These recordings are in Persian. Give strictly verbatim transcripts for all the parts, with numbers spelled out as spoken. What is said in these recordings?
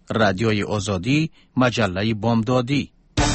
رادیوی آزادی، مجله بامدادی.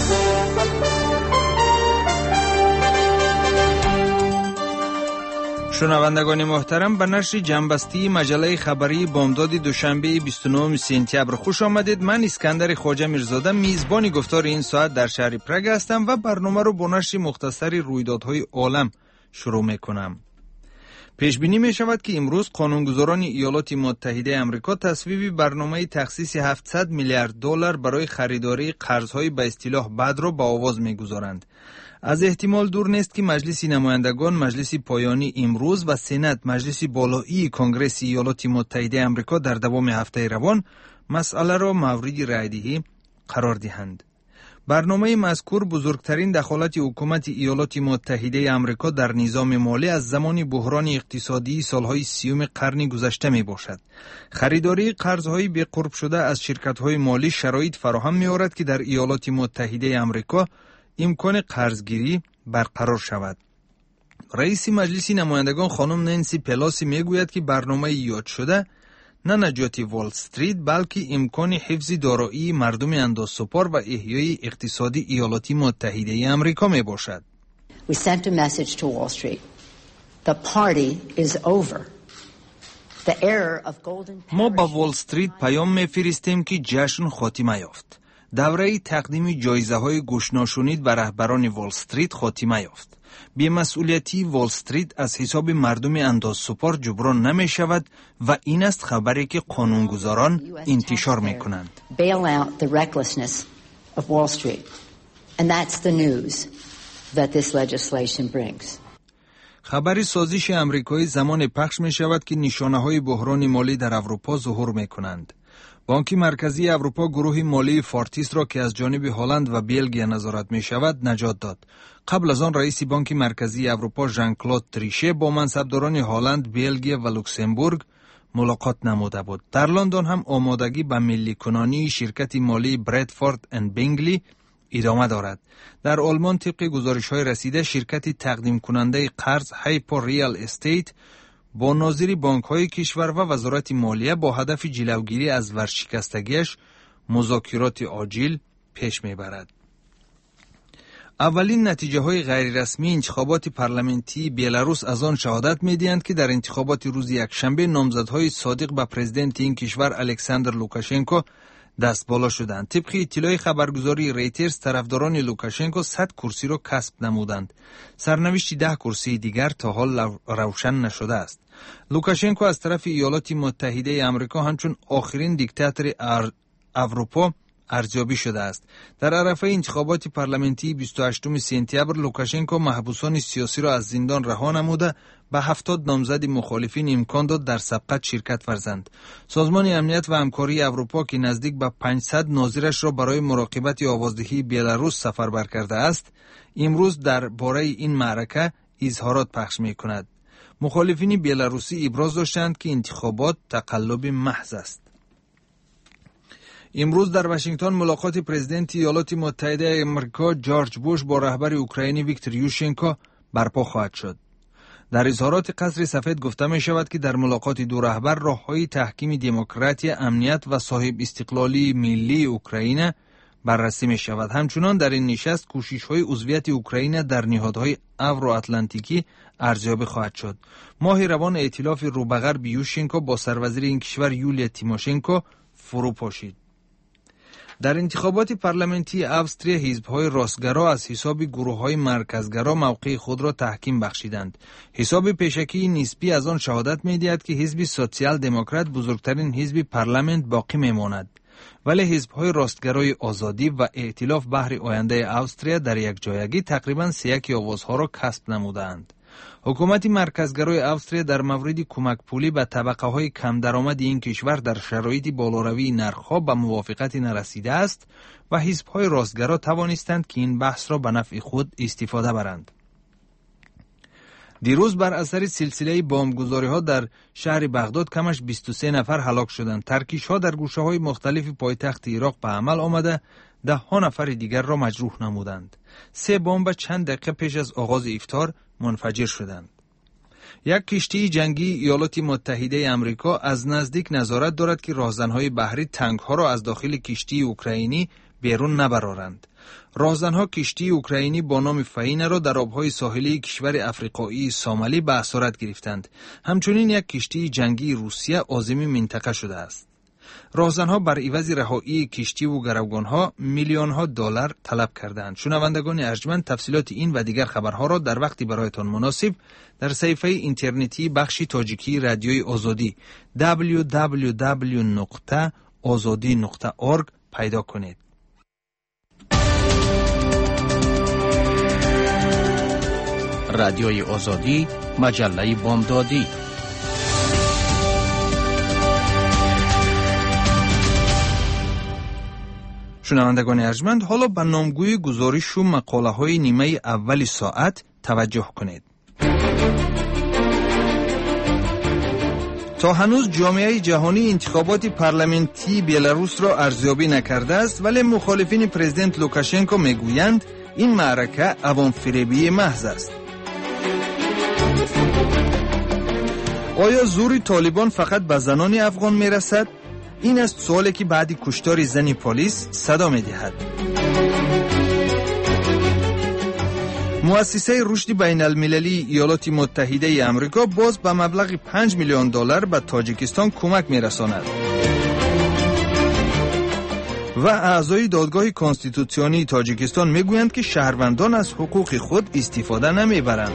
شنوندگان محترم، به نشر جنبستی مجله خبری بامداد دوشنبه بیست و نهم سپتامبر خوش آمدید. من اسکندر خواجه میرزاده میزبان گفتار این ساعت در شهر پراگ هستم و برنامه رو با نشر مختصری رویدادهای عالم شروع میکنم. پیش بینی می شود که امروز قانونگذاران ایالات متحده آمریکا تصویب برنامه تخصیص هفتصد میلیارد دلار برای خریداری قرضهای به اصطلاح بد را به آواز میگذارند. از احتمال دور نیست که مجلس نمایندگان، مجلس پایانی امروز و سنات، مجلس بالایی کنگره ایالات متحده آمریکا در دوام هفته روان مسئله را مورد رأی‌دهی قرار دهند. برنامه مذکور بزرگترین دخالت حکومت ایالات متحده آمریکا در نظام مالی از زمان بحران اقتصادی سالهای سیوم قرن گذشته می باشد. خریداری قرضهای به قرب شده از شرکت‌های مالی شرایط فراهم می‌آورد که در ایالات متحده آمریکا امکان قرضگیری برقرار شود. رئیس مجلس نمایندگان خانم نانسی پلاسی میگوید که برنامه یاد شده نه نجات وال استریت بلکه امکان حفظ دارایی مردم اندازسپار و احیای اقتصادی ایالات متحده آمریکا می باشد. We sent a message to Wall Street. The party is over. The era of golden ما با وال استریت پیام میفرستیم که جشن خاتمه یافت. دوره تقدیم جایزه های گوشناشونید به رهبران وال استریت خاتمه یافت. بی‌مسئولیتی وال استریت از حساب مردم اندازسپار جبران نمی شود و این است خبری که قانونگذاران انتشار می کنند. خبری سازش امریکایی زمان پخش می شود که نشانه های بحران مالی در اروپا ظهور می کنند. بانک مرکزی اروپا گروه مالی فورتیس را که از جانب هلند و بلژیک نظارت می شود نجات داد. قبل از آن رئیس بانک مرکزی اروپا ژان کلود تریشه با منصبداران هلند، بلژیک و لوکزامبورگ ملاقات نموده بود. در لندن هم آمادگی به ملی کنانی شرکت مالی برادفورد اند بینگلی ادامه دارد. در آلمان طبق گزارش‌های رسیده شرکت تقدیم کننده قرض هایپر ریال استیت با ناظر بانک‌های کشور و وزارت مالیه با هدف جلوگیری از ورشکستگیش مذاکرات عاجل پیش می‌برد. اولین نتیجه های غیر رسمی انتخابات پارلمانتی بلاروس از آن شهادت می‌دهند که در انتخابات روز یکشنبه نامزدهای صادق به پرزیدنت این کشور الکساندر لوکاشنکو دست بالا شدند. طبق اطلاع خبرگزاری ریترز طرفداران لوکاشنکو صد کرسی را کسب نمودند. سرنوشت ده کرسی دیگر تا حال روشن نشده است. لوکاشنکو از طرف ایالات متحده آمریکا همچون آخرین دیکتاتور اروپا ارزیابی شده است. در عرفه انتخابات پارلمانتی بیست و هشتم سپتامبر لوکاشنکو محبوسان سیاسی را از زندان رها نموده به هفتاد نامزد مخالفین امکان داد در سبقت شرکت ورزند. سازمان امنیت و همکاری اروپا که نزدیک به پانصد ناظرش را برای مراقبت آوازدهی بلاروس سفربر کرده است، امروز درباره این معرکه اظهارات پخش می کند. مخالفین بلاروسی ابراز داشتند که انتخابات تقلب محض است. امروز در واشنگتن ملاقات پرزیدنت ایالات متحده آمریکا جورج بوش با رهبر اوکراینی ویکتور یوشنکو برپا خواهد شد. در اظهارات قصر سفید گفته می شود که در ملاقات دو رهبر راه‌های تحکیم دموکراسی، امنیت و صاحب استقلالی ملی اوکراین بررسی می شود. همچنان در این نشست کوشش‌های عضویت اوکراین در نهادهای اورو اتلانتیکی ارزیابی خواهد شد. ماه روان ائتلاف روبغرب یوشنکو با سروزیر این کشور یولیا تیموشنکو فرو پاشید. در انتخابات پارلمانتی اوستریا حزب‌های راستگرا از حساب گروه‌های مرکزگرا موقع خود را تحکیم بخشیدند. حساب پیشکی نسبی از آن شهادت می‌دهد که حزب سوسیال دموکرات بزرگترین حزب پارلمان باقی می‌ماند، ولی حزب‌های راستگرای آزادی و ائتلاف بهر آینده اوستریا در یک جایگی تقریباً سه یک آوازها را کسب نمودند. حکومت مرکزگرای اوستریا در مورد کمک پولی به طبقه های کم درآمد این کشور در شرایط بالاروی نرخ‌ها به موافقت نرسیده است و حزب‌های راستگرا توانستند که این بحث را به نفع خود استفاده برند. دیروز بر اثر سلسله بمبگذاری‌ها در شهر بغداد کمش بیست و سه نفر هلاک شدند. ترکیش‌ها در گوشه‌های مختلف پایتخت عراق به عمل آمده ده ها نفر دیگر را مجروح نمودند. سه بمب چند دقیقه پیش از آغاز افطار منفجر شدند. یک کشتی جنگی ایالات متحده آمریکا از نزدیک نظارت دارد که راهزنهای بحری تانک‌ها را از داخل کشتی اوکراینی بیرون نبرارند. راهزنها کشتی اوکراینی با نام فاینه را در آبهای ساحلی کشور افریقایی سومالی به اسارت گرفتند. همچنین یک کشتی جنگی روسیه عازم منطقه شده است. راهزنها بر عوض رهایی کشتی و گروگانها میلیون ها دلار طلب کردند. شنوندگان ارجمند، تفصیلات این و دیگر خبرها را در وقتی برایتان مناسب در صفحه اینترنتی بخش تاجیکی رادیوی آزادی دبلیو دبلیو دبلیو نقطه آزادی نقطه اورگ پیدا کنید. رادیوی آزادی، مجله بامدادی. شنوندگان ارجمند، حالا به نامگوی گزارش و مقاله های نیمه اول ساعت توجه کنید. تا هنوز جامعه جهانی انتخابات پارلمانتی بلاروس را ارزیابی نکرده است، ولی مخالفین پرزیدنت لوکاشنکو میگویند این معرکه عوام فریبی محض است. آیا زور طالبان فقط به زنان افغان میرسد؟ این است سوالی که بعد کشتار زن پلیس صدا می‌دهد. مؤسسه رشد بین المللی ایالات متحده آمریکا باز به مبلغ پنج میلیون دلار به تاجیکستان کمک می‌رساند. و اعضای دادگاه کنستیتوسیونی تاجیکستان میگویند که شهروندان از حقوق خود استفاده نمیبرند.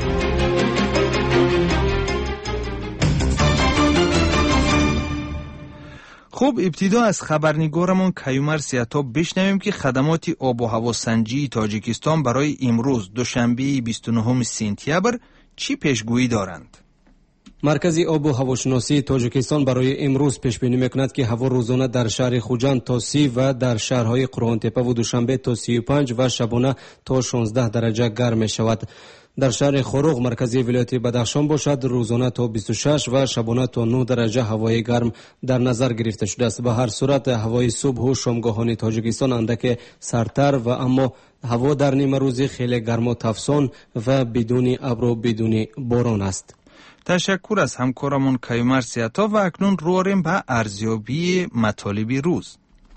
خب، ابتدا از خبرنگارمون کیومر سیاتاب بشنویم که خدمات آب و هوا سنجی تاجیکستان برای امروز دوشنبه بیست و نهم سپتامبر چی پیشگویی دارند؟ مرکز آب و هواشناسی تاجیکستان برای امروز پیش بینی میکند که هوا روزانه در شهر خوجند تا سی و در شهرهای قرآن تپه و دوشنبه تا سی و پنج و شبانه تا شانزده درجه گرم می شود. در شهر خروغ مرکزی ولایت بدخشان باشد روزانه تا بیست و شش و شبانه تا نه درجه هوای گرم در نظر گرفته شده است. به هر صورت هوای صبح و شامگاهان تاجیکستان اندک سردتر و اما هوا در نیمه روزی خیلی گرم و تفسان و بدون ابر و بدون باران است. تشکر از همکارمون کیومر سیاتا و اکنون رواریم به ارزیابی مطالب روز.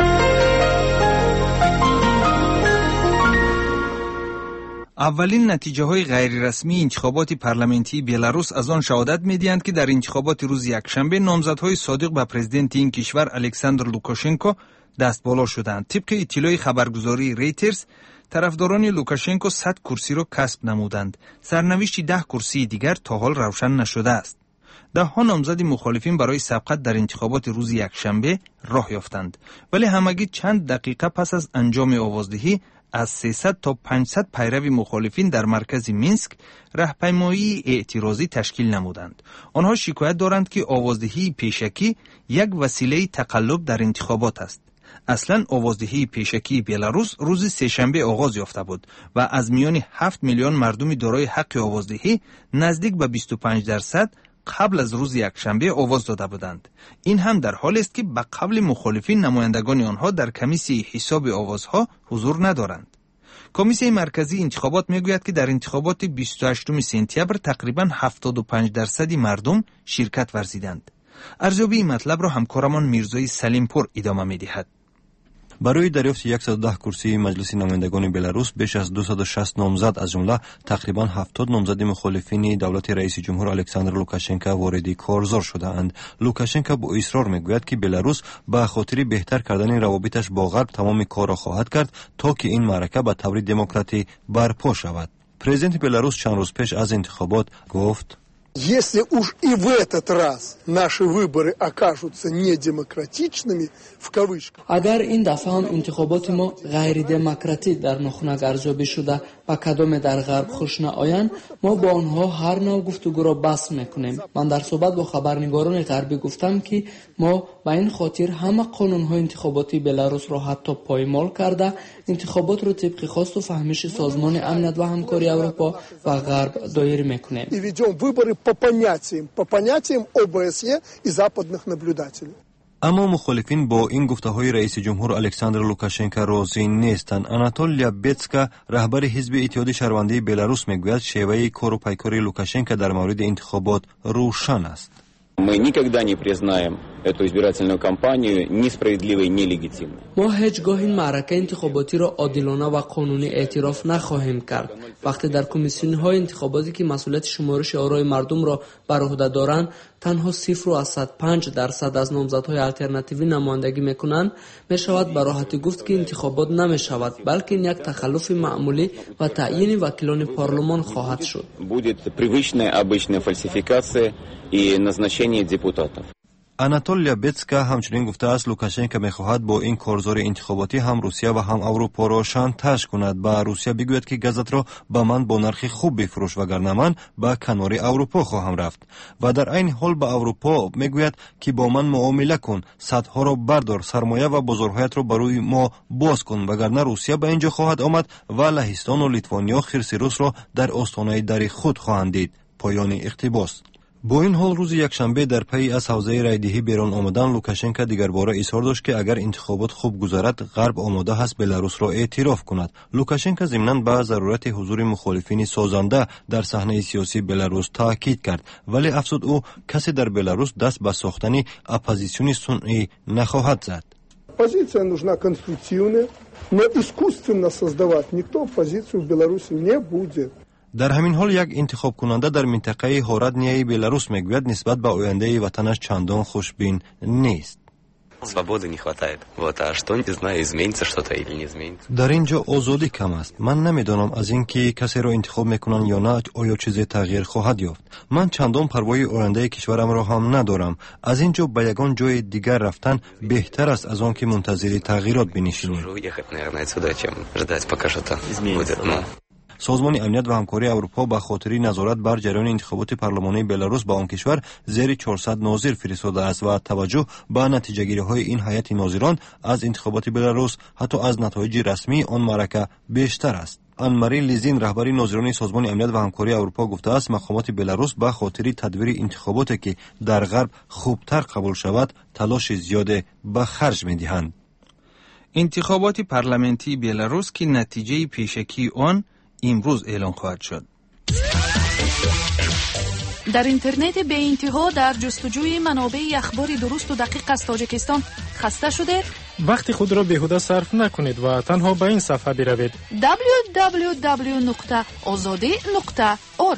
اولین نتیجه های غیر رسمی انتخابات پارلمانتی بلاروس از آن شهادت می‌دهند که در انتخابات روز یکشنبه نامزدهای صادق به پرزیدنت این کشور الکساندر لوکاشنکو دست بالا شدند. طبق اطلاع خبرگزاری ریترز، طرفداران لوکاشنکو صد کرسی را کسب نمودند. سرنوشت ده کرسی دیگر تا حال روشن نشده است. ده ها نامزد مخالفین برای سبقت در انتخابات روز یکشنبه راه یافتند، ولی همگی چند دقیقه پس از انجام آوازدهی از سیصد تا پانصد پیرو مخالفین در مرکز مینسک راهپیمایی اعتراضی تشکیل نمودند. آنها شکایت دارند که آوازدهی پیشکی یک وسیله تقلب در انتخابات است. اصلا آوازدهی پیشکی بلاروس روز سه‌شنبه آغاز یافته بود و از میان هفت میلیون مردم دارای حق آوازدهی نزدیک به بیست و پنج درصد قبل از روز یکشنبه آواز داده بودند. این هم در حالی است که به قبل مخالفین نمایندگان آنها در کمیسیون حساب آوازها حضور ندارند. کمیسیون مرکزی انتخابات میگوید که در انتخابات بیست و هشتم سپتامبر تقریباً هفتاد و پنج درصد مردم شرکت ورزیدند. ارزیابی این مطلب را همکارمان میرزای سلیمپور ادامه میدهد. برای دریافت صد و ده کرسی مجلس نمایندگان بلاروس بیش از دویست و شصت نامزد از جمله تقریبا هفتاد نامزد مخالفین دولت رئیس جمهور الکساندر لوکاشنکو وارد کارزار شده‌اند. لوکاشنکو با اصرار میگوید که بلاروس به خاطر بهتر کردن روابطش با غرب تمام کار را خواهد کرد تا که این معرکه به طور دموکراتی برپا شود. پرزیدنت بلاروس چند روز پیش از انتخابات گفت: Если уж и в этот раз наши выборы окажутся недемократичными, в кавычках. اگر این دفعه هم انتخابات ما غیر دموکراتیک در نخنگ ارزیابی شده و کدام در غرب خوش نآیند، ما با آنها هر نوع گفتگو را بس میکنیم. من در صحبت با خبرنگاران غربی گفتم که ما به این خاطر همه قانون‌های انتخاباتی بلاروس را حتی پایمال کرده انتخابات را طبق خواست و فهمش سازمان امنیت و همکاری اروپا و غرب دایر میکنیم. по понятиям, по понятиям ОБСЕ и западных наблюдателей. اما مخالفین با این گفته‌های رئیس جمهور الکساندر لوکاشنکو راضی نیستند. آناتول لیابتسکا رهبر حزب اتحاد شهروندی بلاروس میگوید شیوه کار و پیکار لوکاشنکو در مورد انتخابات روشن است. Мы никогда не признаем эту избирательную кампанию несправедливой и нелегитимной. ما هیچگاه این معرکه انتخاباتی را عادلانه و قانونی اعتراف نخواهیم کرد. وقتی در کمیسیون‌های انتخاباتی که مسئولیت شمارش آرای مردم را بر عهده دارند تنها صفر و صد و پنج درصد از نامزدهای الटरनेटिव्ی نمایندگی میکنند، میشود به راحتی گفت که انتخابات نمیشود، بلکه این یک تخلف معمولی و تعیین وکیلان پارلمان خواهد شد. Будет привычная обычная фальсификация и назначение депутатов. آناتول لیابتسکا همچنین گفته است لوکاشنکو میخواهد با این کارزار انتخاباتی هم روسیه و هم اروپا را شانتاژ کند. با روسیه بگوید که گازت را به من با نرخ خوب بفروش وگرنه من به کنار اروپا خواهم رفت، و در این حال به اروپا میگوید که با من معامله کن، سدها را بردار، سرمایه و بازارهایت را برای ما باز کن، وگرنه روسیه به اینجا خواهد آمد و لهستان و لیتوانیا خرس روس را در آستانه در خود خواهند دید. پایان اقتباس. با این حال روز یکشنبه در پی از حوزه رایدهی بیرون آمدن لوکاشنکو دیگر باره اصرار داشت که اگر انتخابات خوب گذرد غرب آماده است بلاروس را اعتراف کند. لوکاشنکو ضمناً به ضرورت حضور مخالفین سازنده در صحنه سیاسی بلاروس تاکید کرد، ولی افزود او کسی در بلاروس دست به ساختن اپوزیسیون صنعی نخواهد زد. Оппозиция нужна конструктивная, но искусственно создавать никто оппозицию в Беларуси не будет. در همین حال یک انتخاب کننده در منطقه هورادنیای بلاروس میگوید نسبت به آینده وطنش چندان خوشبین نیست. Свободы не хватает. Вот, а что, не знаю, изменится что-то или не изменится. در اینجا آزادی کم است. من نمیدانم از اینکه کسی را انتخاب میکنن یا نه آیا چیزی تغییر خواهد یافت. من چندان پروای آینده کشورم را هم ندارم. از اینجا به یگان جای دیگر رفتن بهتر است از آن که منتظر تغییرات بنشینیم. سازمان امنیت و همکاری اروپا به خاطر نظارت بر جریان انتخابات پارلمانی بلاروس به آن کشور زیر چهارصد ناظر فرستاده است و توجه به نتیجه گیری های این هیئت ناظران از انتخابات بلاروس حتی از نتایج رسمی آن معرکه بیشتر است. آن ماری لیزین رهبر ناظران سازمان امنیت و همکاری اروپا گفته است مقامات بلاروس به خاطر تدبیر انتخاباتی که در غرب خوبتر قبول شود تلاش زیاد به خرج می‌دهند. انتخابات پارلمانی بلاروس که نتیجه پیشکی آن امروز اعلام خواهد شد. در اینترنت به انتها در جستجوی منابع اخبار درست و دقیق از تاجیکستان خسته شده؟ وقت خود را بیهوده صرف نکنید و تنها به این صفحه بروید دبلیو دبلیو دبلیو نقطه آزادی نقطه اورگ.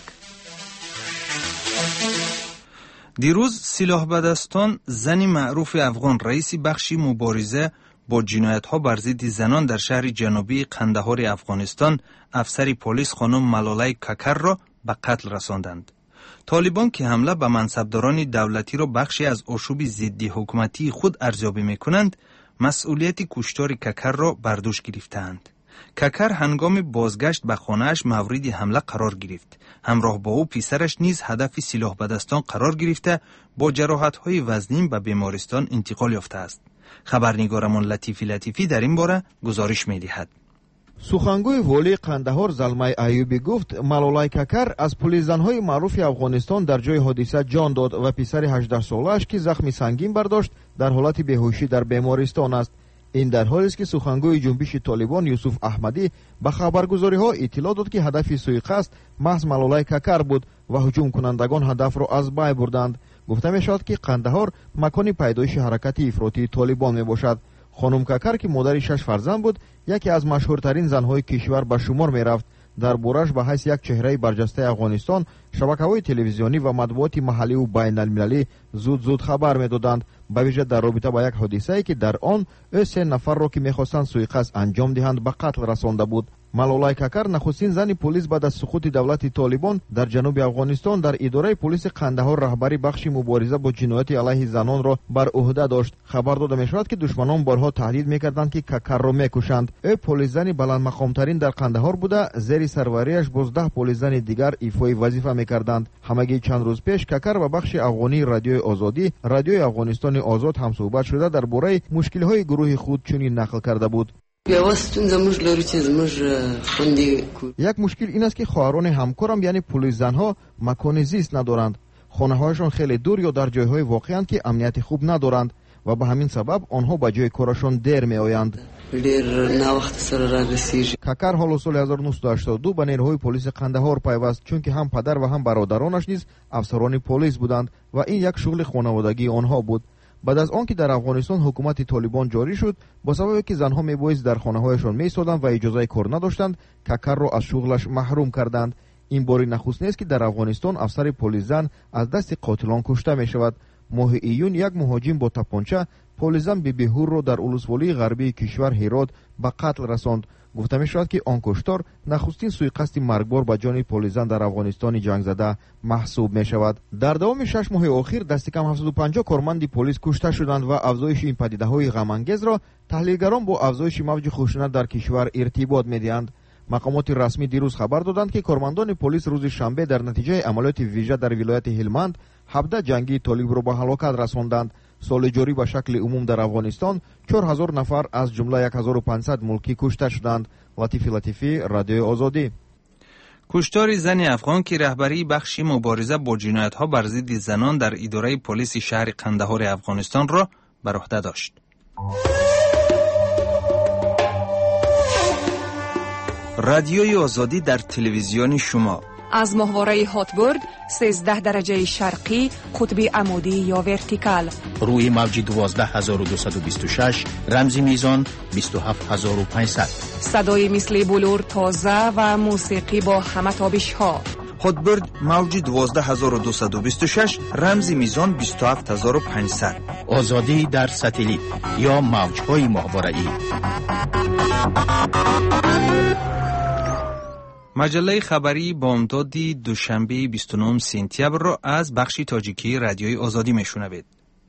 دیروز سلاح بدستان زن معروف افغان رئیس بخش مبارزه با جنایت‌ها بر ضد زنان در شهر جنوبی قندهار افغانستان افسر پلیس خانم ملالای ککر را به قتل رساندند. طالبان که حمله به منصبداران دولتی را بخشی از آشوب ضد حکومتی خود ارزیابی می‌کنند، مسئولیت کشتار ککر را بر دوش گرفتند. ککر هنگام بازگشت به خانه‌اش مورد حمله قرار گرفت. همراه با او پسرش نیز هدف سلاح بدستان قرار گرفته با جراحت‌های وزنین به بیمارستان انتقال یافته است. خبرنگارمان لطیفی لطیفی در این باره گزارش می‌دهد. سخنگوی والی قندهار زلمه ایوبی گفت ملالای ککر از پلیس زنهای معروف افغانستان در جای حادثه جان داد و پسر هجده ساله‌اش که زخم سنگین برداشت در حالت بیهوشی در بیمارستان است. این در حالی است که سخنگوی جنبش طالبان یوسف احمدی به خبرگزاری‌ها اطلاع داد که هدف سوءقصد محض ملالای ککر بود و هجوم کنندگان هدف را از بین بردند. گفته می‌شود که قندهار مکان پیدایش حرکت افراطی طالبان میباشد. خانم ککر که مادر شش فرزند بود، یکی از مشهورترین زنهای کشور به شمار میرفت. در بورش به حیث یک چهره برجسته افغانستان، شبکه‌های تلویزیونی و مطبوعات محلی و بین المللی زود زود خبر میدادند، به ویژه در رابطه با یک حادثه‌ای که در آن سه نفر را که می‌خواستند سوءقصد انجام دهند به قتل رسانده بود. ملالای ککر نخستین زن پلیس بعد از سقوط دولت طالبان در جنوب افغانستان در اداره پلیس قندهار رهبری بخش مبارزه با جنایت علیه زنان را بر عهده داشت. خبر داده می‌شود که دشمنان بارها تهدید می‌کردند که ککر را می‌کشند. او پلیس زن بلند مقام‌ترین در قندهار بوده، زیر سروریش بازده پلیس زن دیگر ایفای وظیفه می‌کردند. همگی چند روز پیش ککر و بخش افغانی رادیوی آزادی، رادیوی افغانستان آزاد هم صحبت شده درباره مشکل‌های گروه خود چنین نقل کرده بود. یک مشکل این است که خواهران همکارم یعنی پلیس زنها مکان زیست ندارند. خانه‌هایشان خیلی دور یا در جای‌های واقعاند که امنیت خوب ندارند. و به همین سبب آنها به جای کارشان دیر میآیند. ککر حال سال هزار و نهصد و هشتاد و دو به نیروهای پلیس قندهار پیوست، چون که هم پدر و هم برادرانش نیز افسران پلیس بودند و این یک شغل خانوادگی آنها بود. بعد از آنکه در افغانستان حکومت طالبان جاری شد، با سببی که زنها میبایست در خانه‌هایشان میایستادند و اجازه کار نداشتند، ککر را از شغلش محروم کردند. این باری نخست نیست که در افغانستان افسر پلیس زن از دست قاتلان کشته می شود. ماه ایون یک مهاجم با تپانچه پلیس زن بیبی هور را در ولسوالی غربی کشور هرات به قتل رساند. گفته می شود که آن کشتار نخستین سوءقصد مرگبار به جان پلیس زن در افغانستان جنگ زده محسوب می شود. در دوام شش ماه اخیر دست کم هفتصد و پنجاه کارمند پلیس کشته شدند و افزایش این پدیده های غم انگیز را تحلیلگران با افزایش موج خشونت در کشور ارتباط می دهند. مقامات رسمی دیروز خبر دادند که کارمندان پلیس روز شنبه در نتیجه عملیات ویژه در ولایت هلمند هفده جنگی طالب را به هلاکت رساندند. سال جاری به شکل عموم در افغانستان چهار هزار نفر از جمله یک هزار و پانصد ملکی کشته شدند. لطیفی لطیفی، رادیو آزادی. کشتار زن افغان که رهبری بخش مبارزه با جنایت‌ها بر ضد زنان در اداره پلیس شهر قندهار افغانستان را بر عهده داشت. رادیوی آزادی در تلویزیون شما از ماهواره هاتبرد سیزده درجه شرقی قطب عمودی یا ورتیکال، روی موج دوازده هزار و دویست و بیست و شش رمزی میزان بیست و هفت هزار و پانصد، صدای مثل بلور تازه و موسیقی با همه تابش ها. هاتبرد موج دوازده هزار و دویست و بیست و شش رمزی میزان بیست و هفت هزار و پانصد. آزادی در ستلیت یا موجهای ماهواره‌ای. مجله خبری بامدادی دوشنبه بیست و نهم سپتامبر را از بخش تاجیکی رادیوی آزادی میشنوید.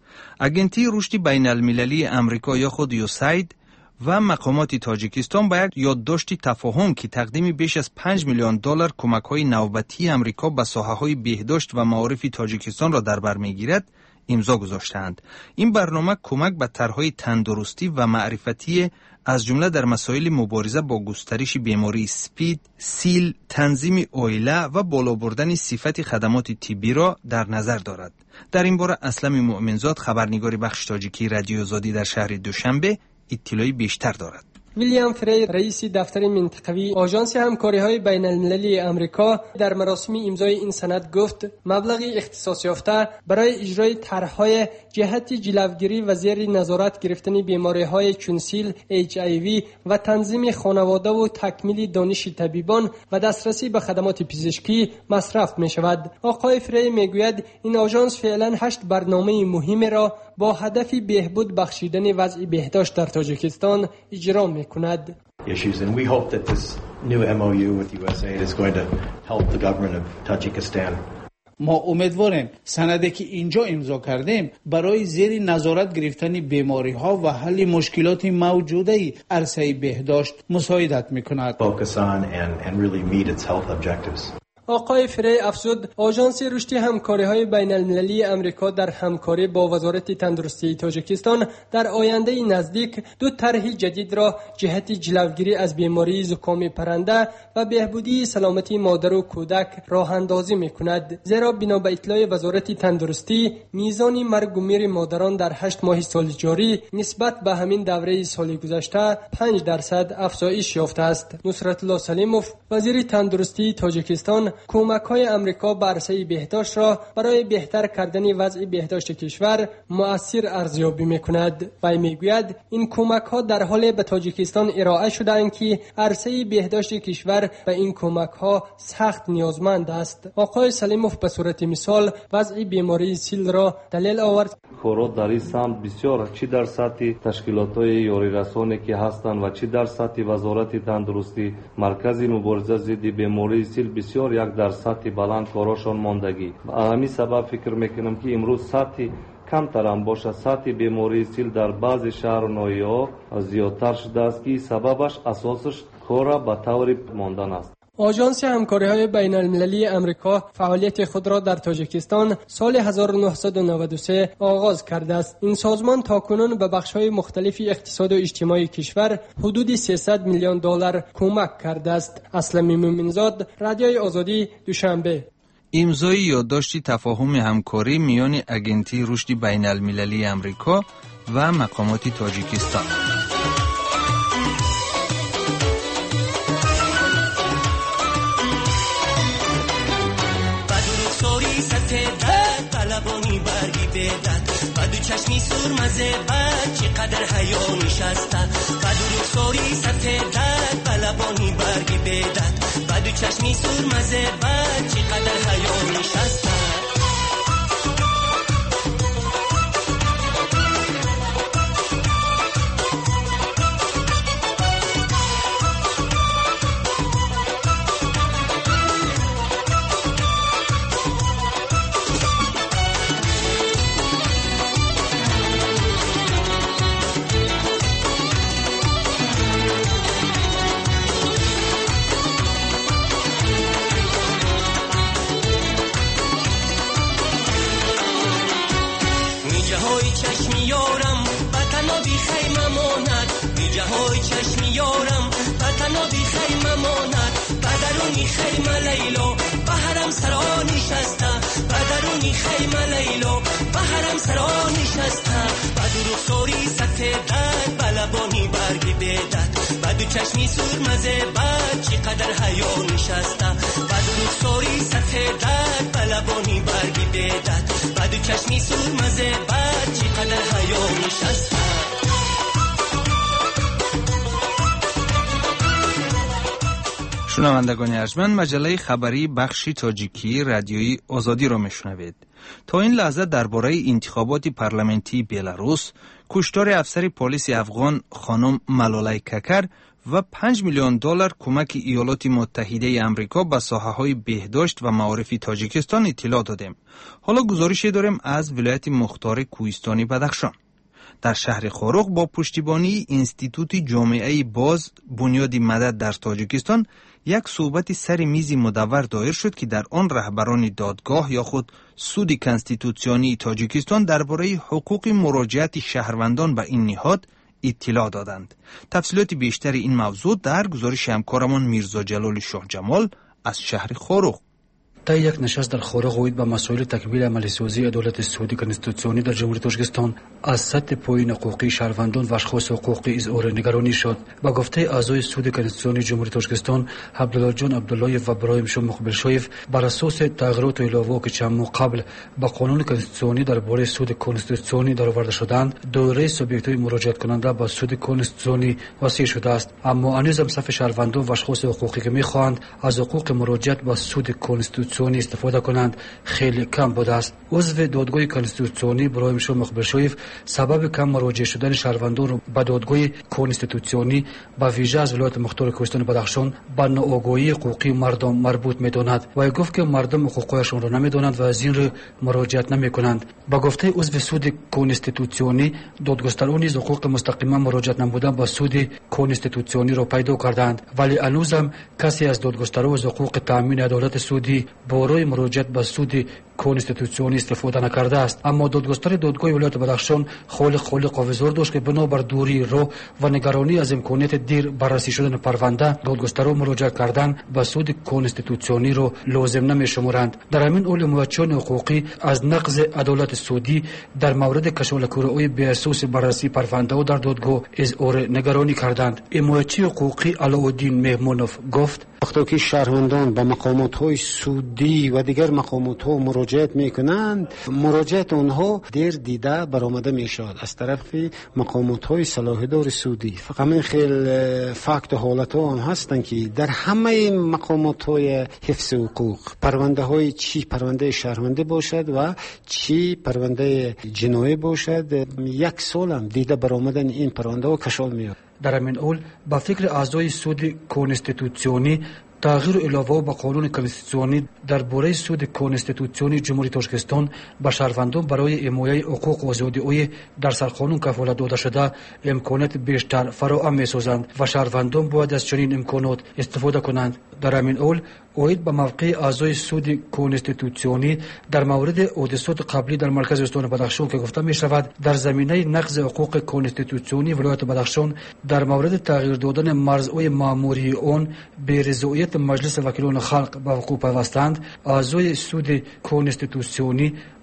اگنتی رشد بین المللی امریکا یا خود یوساید و مقامات تاجیکستان باید یادداشت تفاهم که تقدیم بیش از پنج میلیون دلار کمک‌های نوبتی امریکا به ساحه‌های بهداشت و معارف تاجیکستان را در بر میگیرد امضا گذاشتند. این برنامه کمک به طرح‌های تندرستی و معرفتی از جمله در مسائل مبارزه با گسترش بیماری اسپید، سیل، تنظیم عائله و بالا بردن صفت خدمات طبی را در نظر دارد. در این باره اسلم مؤمنزاد خبرنگار بخش تاجیکی رادیو آزادی در شهر دوشنبه اطلاعی بیشتر دارد. ویلیام فری رئیس دفتر منطقوی آژانس همکاری‌های بین‌المللی آمریکا در مراسم امضای این سند گفت مبلغ اختصاص یافته برای اجرای طرح‌های جهت جلوگیری و زیر نظارت گرفتن بیماری‌های چون سیل، اچ آی وی و تنظیم خانواده و تکمیل دانش طبیبان و دسترسی به خدمات پزشکی مصرف می‌شود. آقای فری میگوید این آژانس فعلا هشت برنامه مهم را با هدف بهبود بخشیدن وضع بهداشت در تاجیکستان اجرا می‌کند. Issues and we hope that this new M O U with U S A I D is going to help the government of Tajikistan. ما امیدواریم سندی که اینجا امضا کردیم برای زیر نظارت گرفتن بیماری ها و حل مشکلات موجوده عرصه بهداشت مساعدت میکند. Focus on and and really meet its health objectives. آقای فری افزود آژانس رشد همکاری‌های بین‌المللی آمریکا در همکاری با وزارت تندرستی تاجیکستان در آینده نزدیک دو طرح جدید را جهت جلوگیری از بیماری زکام پرنده و بهبودی سلامتی مادر و کودک راه اندازی می‌کند. زیرا بنا به اطلاع وزارت تندرستی میزان مرگ و میر مادران در هشت ماه سال جاری نسبت به همین دوره سال گذشته پنج درصد افزایش یافته است. نصرت الله سلیموف وزیر تندرستی تاجیکستان کمک‌های آمریکا بر عرصه بهداشت را برای بهتر کردن وضع بهداشت کشور مؤثر ارزیابی می‌کند. وی می‌گوید این کمک‌ها در حال به تاجیکستان ارائه شده‌اند که عرصه بهداشت کشور به این کمک‌ها سخت نیازمند است. آقای سلیموف به صورت مثال وضع بیماری سیل را دلیل آورد. خورد در این سمت بسیار چی در سطح تشکیلات‌های یاری رسانه که هستند و چی در سطح وزارت تندرستی مرکز مبارزه ضد بیماری سیل بسیار یک در سطح بلند کاراشان ماندگی. همین سبب فکر میکنم که امروز سطح کمتر هم باشه. سطح بیماری سیل در بعض شهر و ناحیه‌ها زیادتر شده است که سببش اساسش کار به طور ماندن است. آژانس همکاری‌های بین‌المللی آمریکا فعالیت خود را در تاجیکستان سال هزار و نهصد و نود و سه آغاز کرده است. این سازمان تاکنون به بخش‌های مختلف اقتصاد و اجتماعی کشور حدود سیصد میلیون دلار کمک کرده است. اسلم مومنزاد، رادیوی آزادی، دوشنبه. امضای یادداشت تفاهم همکاری میان اگنتی رشد بین‌المللی آمریکا و مقامات تاجیکستان. بدو چشمی سور مزه بد چقدر حیا نشسته بدو رخساری سفیدت بلبانی برگی بدت بدو چشمی سور مزه بد چقدر حیا نشسته چشمی سور مزه بد چقدر حیا نشسته بدو رخساری سفیدت بلبانی برگی بدت بدو چشمی سور مزه بد چقدر حیا نشسته. شنوندگان ارجمند، مجله خبری بخشی تاجیکی رادیویی آزادی را میشنوید. تا این لحظه درباره انتخابات پارلمانتی بلاروس، کشتار افسر پلیس افغان خانم ملالای ککر و پنج میلیون دلار کمک ایالات متحده آمریکا به ساحه‌های بهداشت و معارف تاجیکستان اطلاع دادیم. حالا گزارشی داریم از ولایت مختار کوهستانی بدخشان. در شهر خاروق با پشتیبانی انستیتوت جامعه باز بنیاد مدد در تاجیکستان یک صحبت سر میز مدور دایر شد که در آن رهبران دادگاه یا خود سود کنستیتوسیونی تاجیکستان درباره حقوق مراجعت شهروندان به این نهاد اطلاع دادند. تفصیلات بیشتر این موضوع در گزارش همکارمان میرزا جلال شاه جمال از شهر خاروق. طی یک نشست در خاروق اوید به مسائل تکمیل عملی سازی عدالت سعودی کنستیتوسیونی در جمهوری تاجیکستان از سطح پایین حقوقی شهروندان و اشخاص حقوقی اظهار نگرانی شد. با گفته اعضای سعودی کنستیتوسیونی جمهوری تاجیکستان عبدالله جان عبدالله و ابراهیم شاه مقبلشویف بر اساس تغییرات و علاوه که چند ماه قبل با قانون کنستیتوسیونی درباره سود کنستیتوسیونی درآورده شدند، دوره سوبیکت‌های مراجعت کننده با سود کنستیتوسیونی وسیع شده است، اما هنوز هم صف شهروندان و اشخاص حقوقی که می‌خواهند از حقوق مراجعت با سود کنستیتوسیونی استفاده کنند خیلی کم بوده است. عضو دادگاه کنستیتوسیونی ابراهیم شاه مقبلشویف سبب کم مراجعه شدن شهروندان را به دادگاه کنستیتوسیونی با ویژه از ولایت مختار کوهستان بدخشان به ناآگاهی حقوقی مردم مربوط می‌داند و گفت که مردم حقوقشان را نمی‌دانند و از این رو مراجعت نمی‌کنند. با گفته عضو سود کنستیتوسیونی، دادگستران نیز حقوق مستقیما مراجعت نمودن با سود کنستیتوسیونی را پیدا کردند، ولی هنوز هم کسی از دادگستران از حقوق تامین عدالت سودی برای مراجعت به سود کنستیتوسیونی استفاده نکرده است. اما دادگستر دادگاه ولایت بدخشان خالق خالق آویزور داشت که بنابر دوری رو و نگرانی از امکانیت دیر بررسی شدن پرونده، دادگستران مراجعت کردن به سود کنستیتوسیونی رو لازم نمی‌شمارند. در همین حال موجهان حقوقی از نقض عدالت سودی در مورد کشالکوری‌های بی اساس بررسی پرونده و در دادگاه اظهار نگرانی کردند. حمایتچی حقوقی علاءالدین مهمونوف گفت: وقتی که شهروندان به مقامات‌های سودی و دیگر مقامات‌ها مراجعت می‌کنند، مراجعت آنها دیر دیده برآمده می‌شود از طرف مقامات‌های صلاح‌دار سودی. فقط همین خیلی فکت و حالت‌ها هم هستند که در همه مقامات‌های حفظ حقوق پرونده‌های چی پرونده شهرونده باشد و چی پرونده جنایی باشد، یک سال هم دیده برآمدن این پرونده‌ها کشال می‌آید. در همین حال با فکر اعضای سود کنستیتوسیونی تغییر علاوه به قانون کنستیتوسیونی درباره سود کنستیتوسیونی جمهوری تاجیکستان به شهروندان برای حمایت حقوق و آزادی‌های در سرقانون کفالت داده شده امکانات بیشتر فراهم می‌سازند و شهروندان باید از چنین امکانات استفاده کنند. در همین حال اوید به موقع اعضای سود کنستیتوسیونی در مورد حادثات قبلی در مرکز استان بدخشان که گفته می شود در زمینه نقض حقوق کنستیتوسیونی ولایت بدخشان در مورد تغییر دادن مرزهای ماموری آن به رضایت مجلس وکیلان خلق به وقوع پیوستند، اعضای سود کنستیتوسیونی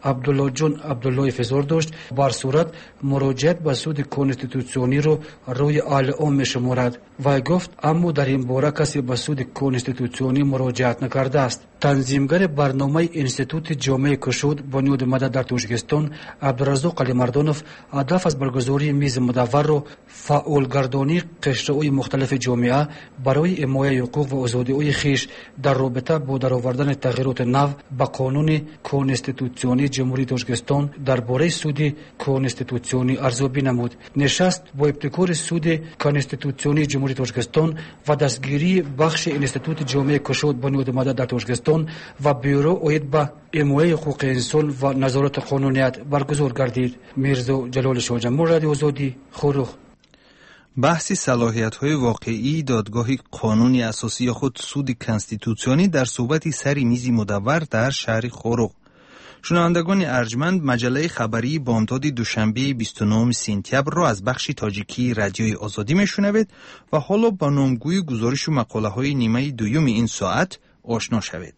عبدالله جون عبدالله فزار داشت بر صورت مراجعت به سود کنستیتوسیونی رو روی العام می‌شمارد و گفت اما در این باره کسی به سود کنستیتوسیونی مراجعت نکرده است. تنظیمگر برنامه انستیتوت جامعه کشود بنیاد مدد در تاجیکستان عبدالرزاق علی مردانوف هدف از برگزاری میز مدور رو فعالگردانی قشرهای مختلف جامعه برای حمایت حقوق و آزادی‌های خویش در رابطه با درآوردن تغییرات نو به قانون کنستیتوسیونی جمهوری تاجیکستان درباره سود کنستیتوسیونی ارزیابی نمود. نشست با ابتکار سود کنستیتوسیونی جمهوری تاجیکستان و دستگیری بخش انستیتوت جامعه کشود بنیاد مدد در تاجیکستان و بیورو اوید به حمایت حقوق انسان و نظارت قانونیت برگزار گردید. میرزا جلال شاه جمهور رادیو آزادی خروخ. بحث صلاحیت‌های واقعی دادگاه قانونی اساسی خود سود کنستیتوسیونی در صحبتی سری میزی مدور در شهر خروغ. شنوندگان ارجمند، مجله خبری بامداد دوشنبه بیست و نهم سپتامبر را از بخش تاجیکی رادیوی آزادی میشنوید و حالا با نامگوی گزارش و مقاله‌های نیمه دوم این ساعت آشنا شوید.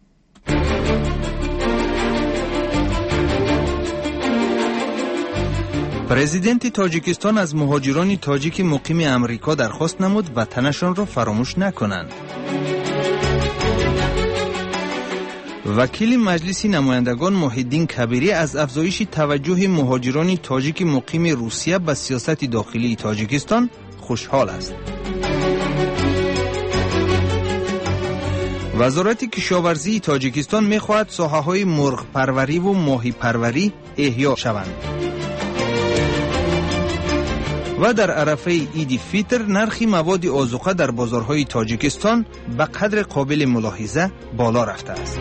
پرزیدنت تاجیکستان از مهاجران تاجیک مقیم امریکا درخواست نمود وطنشان را فراموش نکنند. وکیل مجلس نمایندگان محیدین کبیری از افزایش توجه مهاجران تاجیک مقیم روسیه به سیاست داخلی تاجیکستان خوشحال است. وزارت کشاورزی تاجیکستان می‌خواهد ساحه‌های مرغ پروری و ماهی پروری احیا شوند. و در عرفه عید فیتر نرخ مواد آذوقه در بازارهای تاجیکستان به قدر قابل ملاحظه بالا رفته است.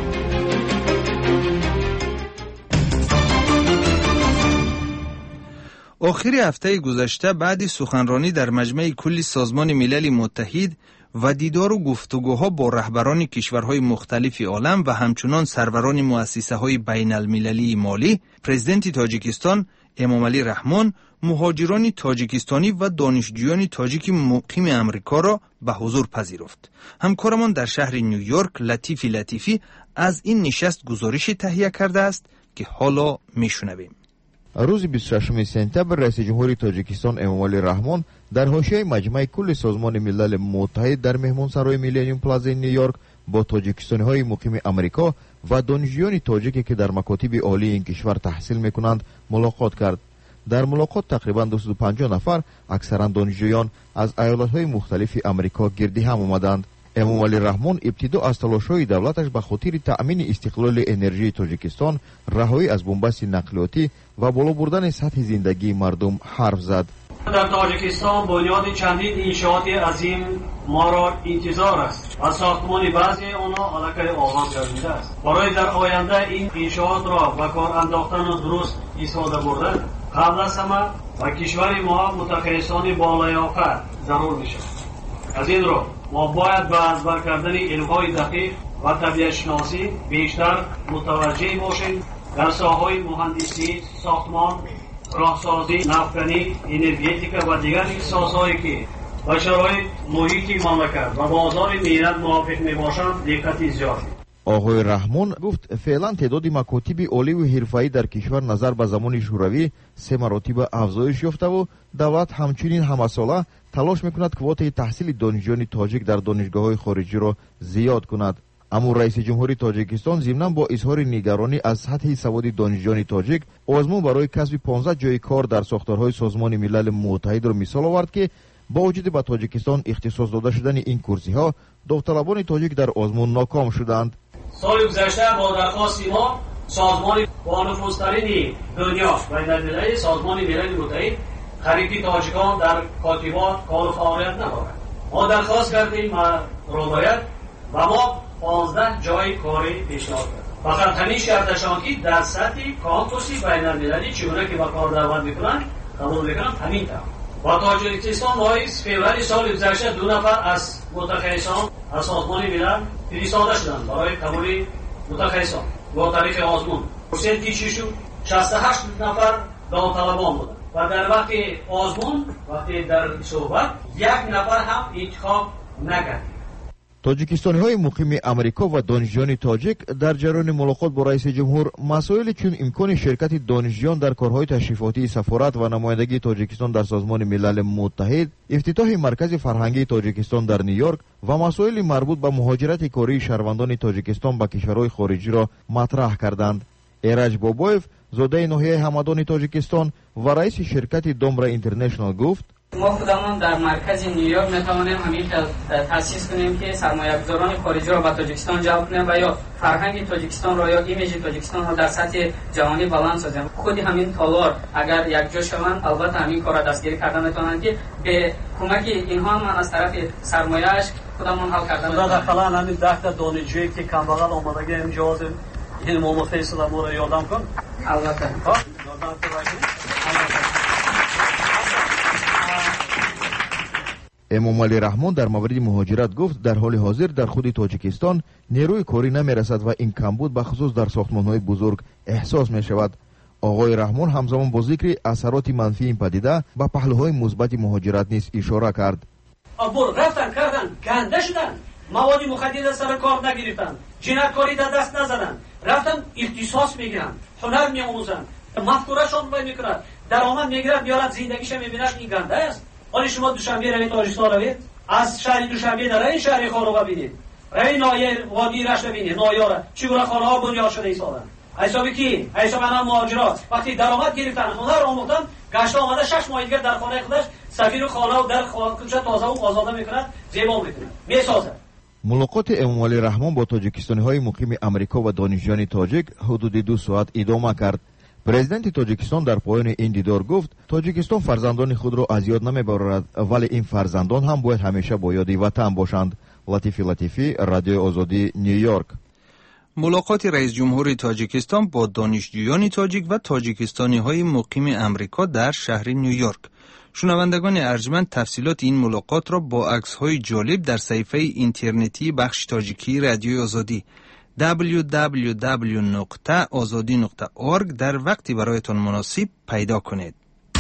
آخر هفته گذشته بعد سخنرانی در مجمع کل سازمان ملل متحد و دیدار و گفتگوها با رهبران کشورهای مختلف عالم و همچنان سروران مؤسسه‌های بین المللی مالی، پرزیدنت تاجیکستان امامعلی رحمان مهاجران تاجیکستانی و دانشجویان تاجیک مقیم امریکا را به حضور پذیرفت. همکارمان در شهر نیویورک لطیفی لطیفی از این نشست گزارش تهیه کرده است که حالا میشنویم. روز بیست و ششم سپتامبر رئیس جمهوری تاجیکستان امامعلی رحمان در حاشیه مجمع کل سازمان ملل متحد در مهمانسرای میلینیوم پلازا نیویورک با تاجیکستانی‌های مقیم امریکا و دانشجویان تاجیکی که در مکاتب عالی این کشور تحصیل می‌کنند ملاقات کرد. در ملاقات تقریباً دویست و پنجاه نفر اکثرا دانشجویان از ایالت‌های مختلف امریکا گردی هم آمدند. امامعلی رحمان ابتدا از تلاش‌های دولتش به خاطر تأمین استقلال انرژی تاجیکستان، رهایی از بنبست نقلیاتی و بالا بردن سطح زندگی مردم حرف زد. در تاجیکستان بنیاد چندین انشاءات عظیم ما را انتظار است و ساختمان بعضی آنها علاقه آغاز گردیده است. برای در آینده این انشاءات را به کار انداختن و درست استفاده بردن قبل از همه و کشور ما متخصصان بالایافته ضرور میشد. از این رو ما باید به از بر کردن علم‌های دقیق و طبیعت شناسی بیشتر متوجه باشیم. در ساحه‌های مهندسی، ساختمان، راهسازی، نفتنی، انرژتیک و دیگر اختصاص‌هایی که با شرایط محیطی مملکت و بازار ملت موافق میباشند دقت زیاد. آقای رحمان گفت فعلا تعداد مکاتب عالی و حرفه‌ای در کشور نظر به زمان شوروی سه مراتب افزایش یافته و دولت همچنین همساله تلاش میکند قوت تحصیل دانشجویان تاجیک در دانشگاه‌های خارجی را زیاد کند. اما رئیس جمهوری تاجیکستان ضمناً با اظهار نگرانی از سطح سواد دانشجویان تاجیک آزمون برای کسب پانزده جای کار در ساختارهای سازمان ملل متحد را مثال آورد که با وجود به تاجیکستان اختصاص داده شدن این کرسی‌ها داوطلبان تاجیک در آزمون ناکام شدند. سال گذشته با درخواست ما سازمان با نفوذترین دنیا بین المللی سازمان ملل متحد خریدی تاجیکان در کاتبات کار و فعالیت ندارد. ما درخواست کردیم را باید و ما پانزده جای کاری پیشنهاد کردیم. فقط همین شرطشان که در سطح کامپوسی بین المللی چگونه که با کار دعوت میکنند قبول میکنند همین طور. با تاجیکستان مایز فوریه سال گذشته دو نفر از متخصصان از سازمان ملل فرستاده شدند برای قبول متخصصان با تاریخ آزمون. پرسنتیجش شصت و هشت نفر داوطلبان بودند و در وقت آزمون وقتی در صحبت یک نفر هم انتخاب نکرد. тоҷикистониҳои муқими амрико ва донишҷӯёни тоҷик дар ҷараёни мулоқот бо раиси ҷумҳур масоили чун имкони ширкати донишҷӯён дар корҳои ташрифотии сафорат ва намояндагии тоҷикистон дар созмони милали муттаҳид, ифтитоҳи маркази фарҳангии тоҷикистон дар Нью-Йорк ва масоили марбут ба муҳоҷирати кории шаҳрвандони тоҷикистон ба кишварҳои хориҷиро матраҳ карданд. Эраҷ Бобоев, зодаи ноҳияи ҳамадони тоҷикистон ва раиси ширкати Домра Интернешнл гуфт: ما خودمون در مرکز نیویورک میتوانیم همین تأسیس کنیم که سرمایه‌گذاران خارجی را به تاجیکستان جلب کنیم و یا فرهنگ تاجیکستان را یا ایمیج تاجیکستان را در سطح جهانی بلند سازیم. خود همین تالار اگر یک جا شوند البته همین کار را دستگیری کردن میتونند که به کمک اینها هم از طرف سرمایه‌اش خودمون حل کردن. خدا داخلا همین ده تا دانشجویی که کمبغل آمدگی امجاز این مومو فیصله ما را یادم کن. البته. ها یادم کن. эмомалӣ раҳмон дар мавриди муҳоҷират гуфт, дар ҳоли ҳозир дар худи тоҷикистон нерӯи корӣ намерасад ва ин камбуд бахусус дар сохтмонҳои бузург эҳсос мешавад. оғои раҳмон ҳамзамон бо зикри асароти манфии ин падида ба паҳлӯҳои мусбати муҳоҷират низ ишора кард. абур рафтан кардан ганда шудан, маводи мухаддира сар кор нагирифтан, ҷинояткорӣ да даст назадан, рафтан ихтисос мегиранд, ҳунар меомӯзанд, мафкурашон бой мекунад, даромад мегирад, меорад, зиндагиша мебинад. ин ганда аст. حالی شما دوشنبه روید تاجیکستان روید، از شهر دوشنبه در این شهر خارو ببینید، روید نایه وادی رش ببینید، نایه را چگونه خانه ها بنیاد شده ایستادن. حسابی کی؟ حساب آنها مهاجرات وقتی درآمد گرفتن، هنر آموختن، گشت آمده شش ماه دیگر در خانه خودش سفیر و خانه و در کوچه تازه و آزاده میکند، زیبا میکند، میسازد. ملاقات امامعلی رحمان با تاجیکستانی‌های مقیم آمریکا و دانشجویان تاجیک حدود دو ساعت ادامه کرد. президенти тоҷикистон дар поёни ин дидор гуфт, тоҷикистон фарзандони худро аз ёд намебарорад, вале ин фарзандон ҳам бояд ҳамеша бо ёди ватан бошанд. латифи латифӣ, радиои озодӣ, Нью-Йорк. ملاقات رئیس جمهور تاجیکستان با دانشجویان تاجیک و تاجیکستانی‌های مقیم آمریکا در شهر نیویورک. شنوندگان ارجمند تفصیلات این ملاقات را با عکس‌های جالب در صفحه اینترنتی بخش تاجیکی رادیوی آزادی دبلیو دبلیو دبلیو نقطه آزادی نقطه اورگ در وقتی برایتان مناسب پیدا کنید.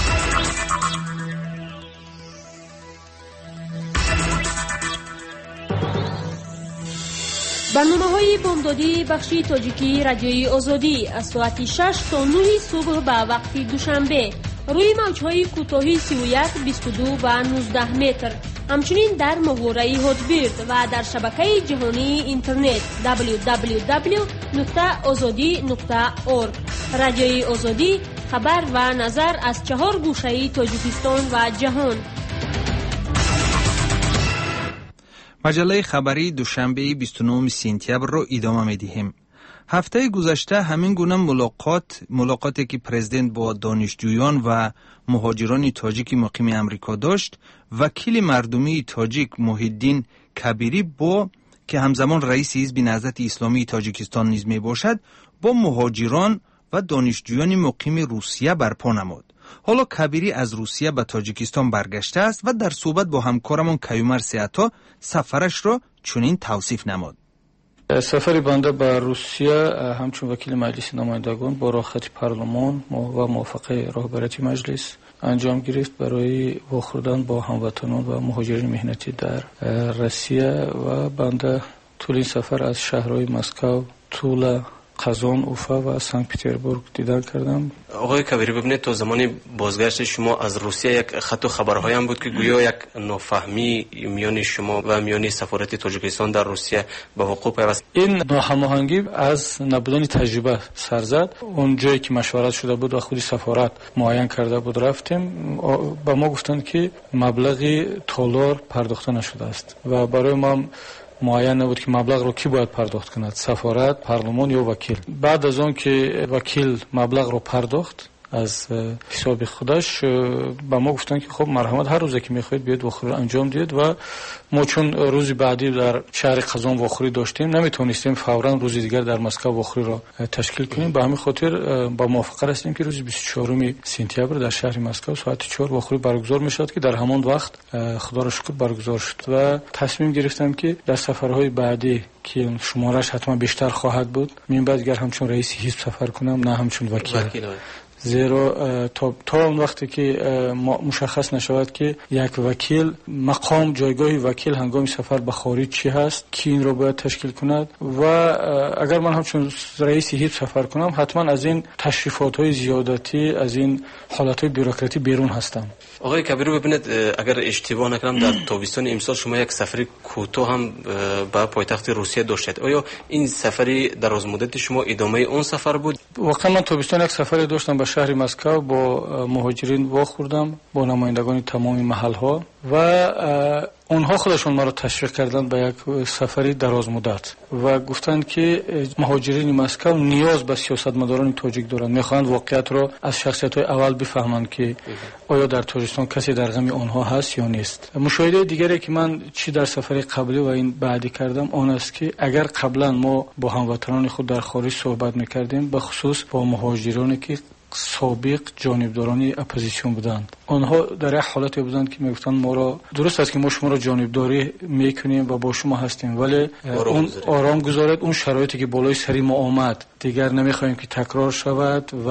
برنامه‌های بامدادی بخشی تاجیکی رادیوی آزادی از ساعت شش تا نه صبح به وقت دوشنبه روی موج‌های کوتاهی سی و یک، بیست و دو و نوزده متر، همچنین در ماهواره هاتبیرد و در شبکه جهانی اینترنت دبلیو دبلیو دبلیو نقطه آزادی نقطه اورگ. رادیوی آزادی، خبر و نظر از چهار گوشه تاجیکستان و جهان. مجله خبری دوشنبه بیست و نه سپتامبر را ادامه می‌دهیم. هفته گذشته همین گونه ملاقات ملاقاتی که پرزیدنت با دانشجویان و مهاجران تاجیک مقیم آمریکا داشت، وکیل مردمی تاجیک محی‌الدین کبیری با که همزمان رئیس حزب نهضت اسلامی تاجیکستان نیز میباشد، با مهاجران و دانشجویان مقیم روسیه برپا نمود. حالا کبیری از روسیه به تاجیکستان برگشته است و در صحبت با همکارمان کیومر سیعتا سفرش را چنین توصیف نمود. سفر بنده به روسیه همچون وکیل مجلس نمایندگان با راخت پارلمان و موافقه رهبری مجلس انجام گرفت برای واخوردن با هموطنان و مهاجرین مهنتی در روسیه و بنده طول این سفر از شهرهای مسکو، تولا، قزان، اوفا و سنت پترزبورگ دیدار کردم. آقای کبیری ببینید تا زمان بازگشت شما از روسیه یک خط و خبرهایی هم بود که گویا یک نافهمی میان شما و میان سفارت تاجیکستان در روسیه به وقوع پیوست. این ناهماهنگی از نبودن تجربه سر زد. اون جایی که مشورت شده بود و خودی سفارت معین کرده بود رفتیم، با ما گفتند که مبلغ دلار پرداخته نشده است و برای ما معین نبود که مبلغ رو کی باید پرداخت کند، سفارت، پارلمان یا وکیل. بعد از اون که وکیل مبلغ رو پرداخت از حساب خودش، با ما گفتن که خب مرحمت هر روزی که میخواید بیاید واخوری انجام دید و ما چون روز بعدی در شهر قزان واخوری داشتیم نمیتونستیم فوراً روز دیگر در مسکو واخوری را تشکیل کنیم. به همین خاطر با موافقه رسیدیم که روز بیست و چهارم سپتامبر در شهر مسکو ساعت چهار واخوری برگزار میشد که در همان وقت خدا را شکر برگزار شد و تصمیم گرفتم که در سفرهای بعدی که شمارش حتما بیشتر خواهد بود، من بعد اگر همچون رئیس حزب سفر کنم نه همچون وکیل. زیرا تا تا اون وقتی که مشخص نشود که یک وکیل مقام جایگاه وکیل هنگام سفر به خارج چی هست، کی این رو باید تشکیل کند و اگر من همچون رئیس حزب سفر کنم حتما از این تشریفات های زیادتی، از این حالت های بیروکراتی بیرون هستم. آقای کبیرو ببینید، اگر اشتباه نکنم در تابستان امسال شما یک سفری کوتاه هم به پایتخت روسیه داشتید. آیا این سفری دراز مدت شما ادامه اون سفر بود؟ واقعا من تابستان یک سفری داشتم به شهر مسکو، با مهاجرین واخوردم، با نمایندگان تمام محل ها و اونها خودشون ما رو تشویق کردن به یک سفری دراز مدت و گفتند که مهاجرین مسکو نیاز به سیاستمداران تاجیک دارند، میخواهند واقعیت رو از شخصیت های اول بفهمند که آیا در تاجیکستان کسی در غم آنها هست یا نیست. مشاهده دیگری که من چی در سفر قبلی و این بعدی کردم آن است که اگر قبلا ما با هموطنان خود در خارج صحبت میکردیم، به خصوص با مهاجرانی که سابق جانبدارانی اپوزیسیون بودند، آنها در یک حالتی بودند که میگفتند ما را درست است که ما شما را جانبداری میکنیم و با شما هستیم، ولی اون آرام گذارید، اون شرایطی که بالای سری ما آمد دیگر نمیخوایم که تکرار شود و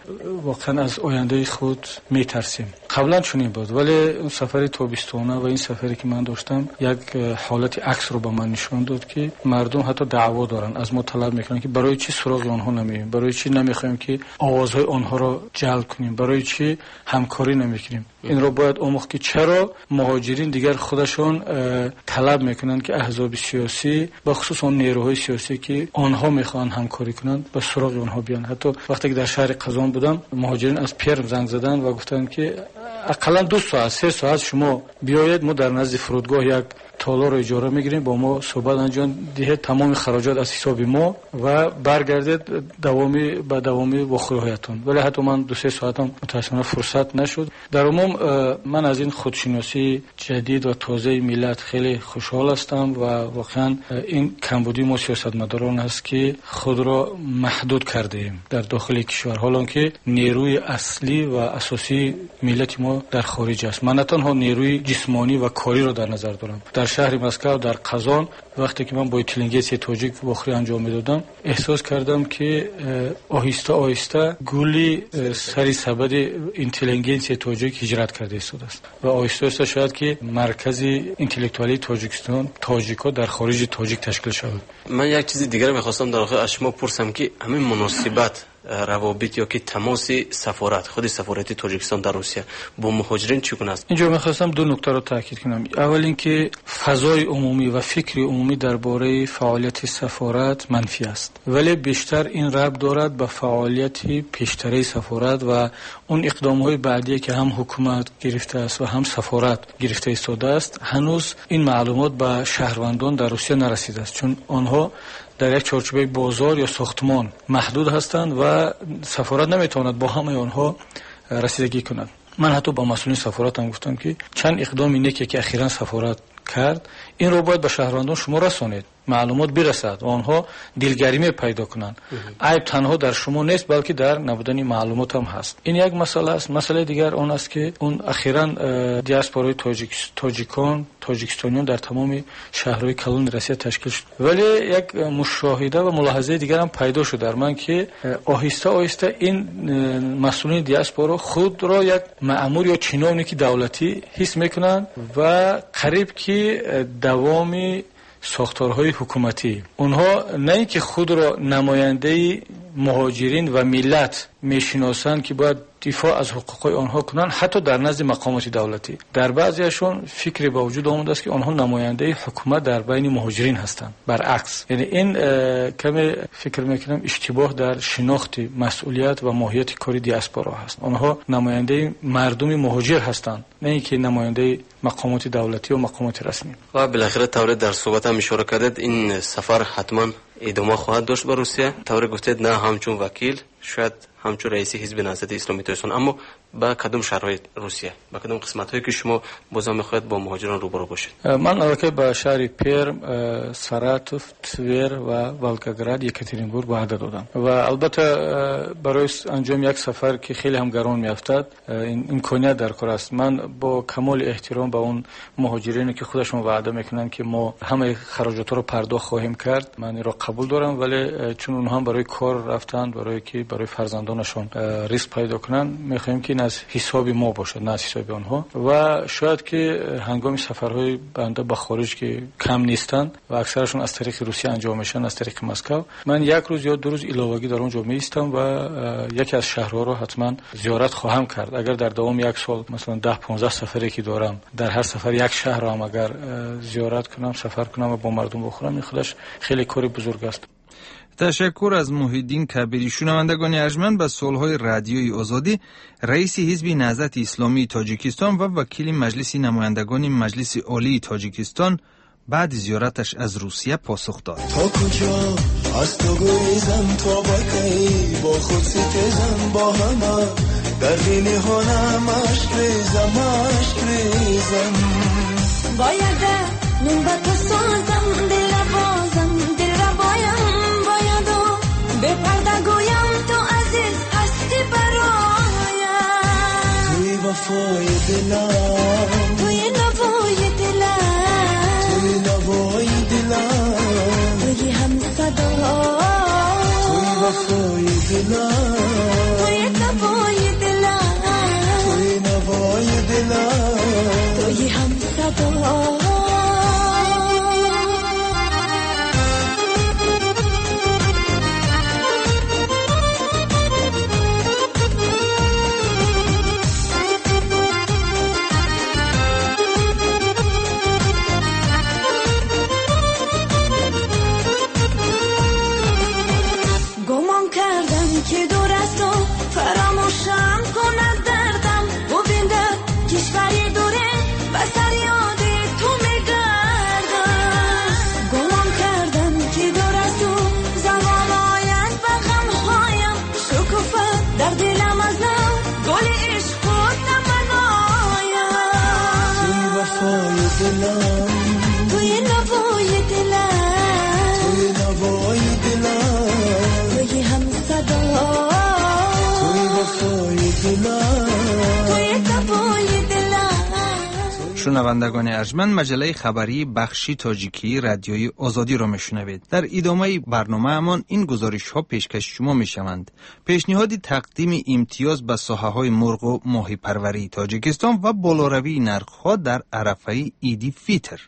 واقعا از آینده خود میترسیم. قبلا چنین بود، ولی اون سفر تابستانه و این سفری که من داشتم یک حالت عکس رو به من نشون داد که مردم حتی دعوا دارن، از ما طلب میکنن که برای چی سراغ آنها نمیریم، برای چی نمیخوایم که آوازهای آنها را جلب کنیم، برای چی همکاری نمیکنیم. این رو باید آموخت که چرا مهاجرین دیگر خودشون طلب میکنن که احزاب سیاسی و خصوص اون نیروهای سیاسی که آنها میخوان همکاری کنند به سراغ آنها بیان. حتی وقتی که در شهر قزان بودم مهاجرین از پیر زنگ زدن و گفتن که اقلا دو ساعت سه ساعت شما بیاید، ما در نزد فرودگاه یک تالا رو اجاره میگیریم، با ما صحبت انجام دهید، تمام خراجات از حساب ما و برگردید دوامی به دوامی بخورهایتون. ولی حتی من دو سه ساعت هم متاسفانه فرصت نشد. در عموم من از این خودشناسی جدید و تازه ملت خیلی خوشحال هستم و واقعا این کمبودی ما سیاستمداران است که خود را محدود کرده ایم در داخل کشور، حالا که نیروی اصلی و اساسی ملت ما در خارج است. من نه تنها نیروی جسمانی و کاری را در نظر دارم. در شهر مسکو، در قزان، وقتی که من با اینتلیجنسی تاجیک واخری انجام میدادم احساس کردم که آهسته آهسته گولی سری سبد اینتلیجنسی تاجیک هجرت کرده ایستاده است و آهسته آهسته شاید که مرکز اینتלקتوالی تاجیکستان تاجیکا در خارج تاجیک تشکیل شود. من یک چیز دیگر می‌خواستم در آخر از شما پرسم که همین مناسبت روابط یا که تماس سفارت خود سفارت تاجیکستان در روسیه با مهاجرین چگونه است؟ اینجا می‌خواستم دو نکته رو تاکید کنم. اول اینکه فضای عمومی و فکر عمومی درباره فعالیت سفارت منفی است، ولی بیشتر این ربط دارد به فعالیت پیشتره سفارت و اون اقدام‌های بعدی که هم حکومت گرفته است و هم سفارت گرفته ایستاده است. هنوز این معلومات به شهروندان در روسیه نرسیده است، چون آنها در یک چارچوبه بازار یا ساختمان محدود هستند و سفارت نمیتواند با همه آنها رسیدگی کند. من حتی با مسئولین سفارت هم گفتم که چند اقدامی نیکی که اخیراً سفارت کرد این رو باید به شهروندان شما رسانید، معلومات برسد و آنها دلگرمی پیدا کنند. عیب تنها در شما نیست بلکه در نبودن معلومات هم هست. این یک مسئله است. مسئله دیگر اون است که اون اخیراً دیاسپورای تاجیک تاجیکان تاجیکستانیان در تمام شهرهای کلان روسیه تشکیل شد، ولی یک مشاهده و ملاحظه دیگر هم پیدا شد در من که آهسته آهسته این مسئولین دیاسپورا خود را یک مأمور یا چینونیکی دولتی حس میکنند و قریب که دوامی ساختارهای حکومتی اونها نه اینکه خود را نماینده مهاجرین و ملت میشناسند که باید دفاع از حقوق آنها کنند، حتی در نزد مقامات دولتی در بعضیشون فکری به وجود آمده است که آنها نماینده حکومت در بین مهاجرین هستند. برعکس، یعنی این کمی فکر میکنم اشتباه در شناخت مسئولیت و ماهیت کاری دیاسپورا هست. آنها نماینده مردم مهاجر هستند، نه اینکه نماینده مقامات دولتی و مقامات رسمی. و بالاخره طور در صحبت هم اشاره کردید این سفر حتما ادامه خواهد داشت به روسیه. طور گفتید نه همچون وکیل، شاید همچون رئیس حزب نهضت اسلامی تاجیکستان، اما با کدوم شرایط روسیه، با کدوم قسمت هایی که شما بازم میخواید با مهاجران روبرو باشید؟ من البته به شهر پرم، ساراتوف، تور و والگاگراد، یکاترینبورگ وعده دادم و البته برای انجام یک سفر که خیلی هم گران میافتد این امکانیت در کار است. من با کمال احترام به اون مهاجرینی که خودشون وعده میکنن که ما همه خراجات رو پرداخت خواهیم کرد، من این را قبول دارم، ولی چون اونها هم برای کار رفتن، برای که برای فرزندانشون ریسک پیدا کنن، میخوایم که از حساب ما باشد نه از حساب آنها. و شاید که هنگام سفرهای بنده به خارج که کم نیستن و اکثرشون از طریق روسیه انجام میشن، از طریق مسکو، من یک روز یا دو روز علاوگی در اونجا میستم و یکی از شهرها رو حتما زیارت خواهم کرد. اگر در دوام یک سال مثلا ده پانزده سفری که دارم در هر سفر یک شهر رو هم اگر زیارت کنم، سفر کنم و با مردم بخورم، این خودش خیلی کاری بزرگ است. تشکر از محیدین کبیری. شنوندگان ارجمند، به سوالهای رادیوی آزادی رئیس حزب نهضت اسلامی تاجیکستان و وکیل مجلس نمایندگان مجلس عالی تاجیکستان بعد زیارتش از روسیه پاسخ داد. تا کجا از تو گریزم، تا با کی با خود ستیزم، با همه در دین هانم عشق ریزم، عشق ریزم. باید نون با تو سازم، دل بازم، دل را بایم، باید و به پرده گویم تو عزیز هستی برایم. توی وفای دلم، توی نوای دلم، توی نوای دلم، توی هم صدا، توی وفای دلم، توی نوای دلم، توی نوای دلم، توی هم صدا. توی نوای دلم، توی نوای دلم، توی هم صدا، توی وفای دلم، توی نوای دلم. شنوندگان ارجمند، مجله خبری بخشی تاجیکی رادیوی آزادی را میشنوید. در ادامه برنامه امان این گزارش ها پیشکش شما میشوند. پیشنهاد تقدیم امتیاز به ساحه های مرغ و ماهی پروری تاجیکستان و بالاروی نرخ ها در عرفه عید فیتر.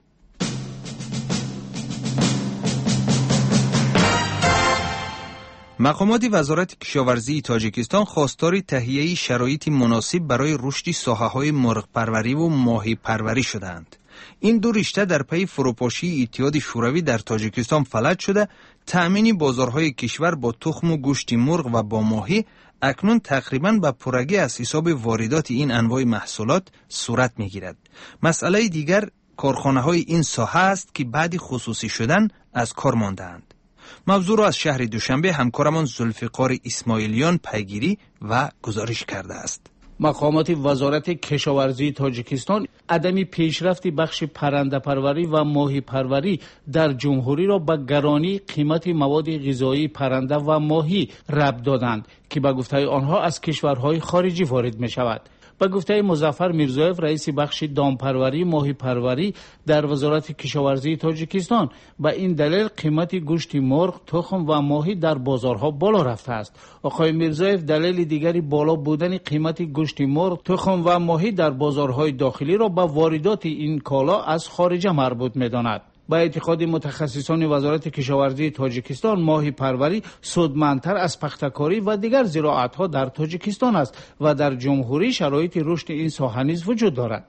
مقامات وزارت کشاورزی تاجیکستان خواستار تهیه شرایط مناسب برای رشد ساحه‌های مرغ پروری و ماهی پروری شدند. این دو رشته در پی فروپاشی اتحاد شوروی در تاجیکستان فلج شده، تأمین بازارهای کشور با تخم و گوشت مرغ و با ماهی اکنون تقریباً به پرگی از حساب واردات این انواع محصولات صورت می‌گیرد. مسئله دیگر کارخانه‌های این ساحه است که بعد خصوصی شدن از کار مانده‌اند. موضوع را از شهر دوشنبه همکارمان ذوالفقار اسماعیلیان پیگیری و گزارش کرده است. مقامات وزارت کشاورزی تاجیکستان عدم پیشرفت بخش پرنده پروری و ماهی پروری در جمهوری را به گرانی قیمت مواد غذایی پرنده و ماهی ربط دادند که به گفته آنها از کشورهای خارجی وارد می شود. به گفته مظفر میرزایف رئیس بخش دامپروری ماهی پروری در وزارت کشاورزی تاجیکستان، به این دلیل قیمت گوشت مرغ، تخم و ماهی در بازارها بالا رفته است. آقای میرزایف دلیل دیگری بالا بودن قیمت گوشت مرغ، تخم و ماهی در بازارهای داخلی را به واردات این کالا از خارج مربوط می‌داند. با اعتقاد متخصصان وزارت کشاورزی تاجیکستان، ماهی پروری سودمندتر از پختکاری و دیگر زراعت‌ها در تاجیکستان است و در جمهوری شرایط رشد این ساحه نیز وجود دارد.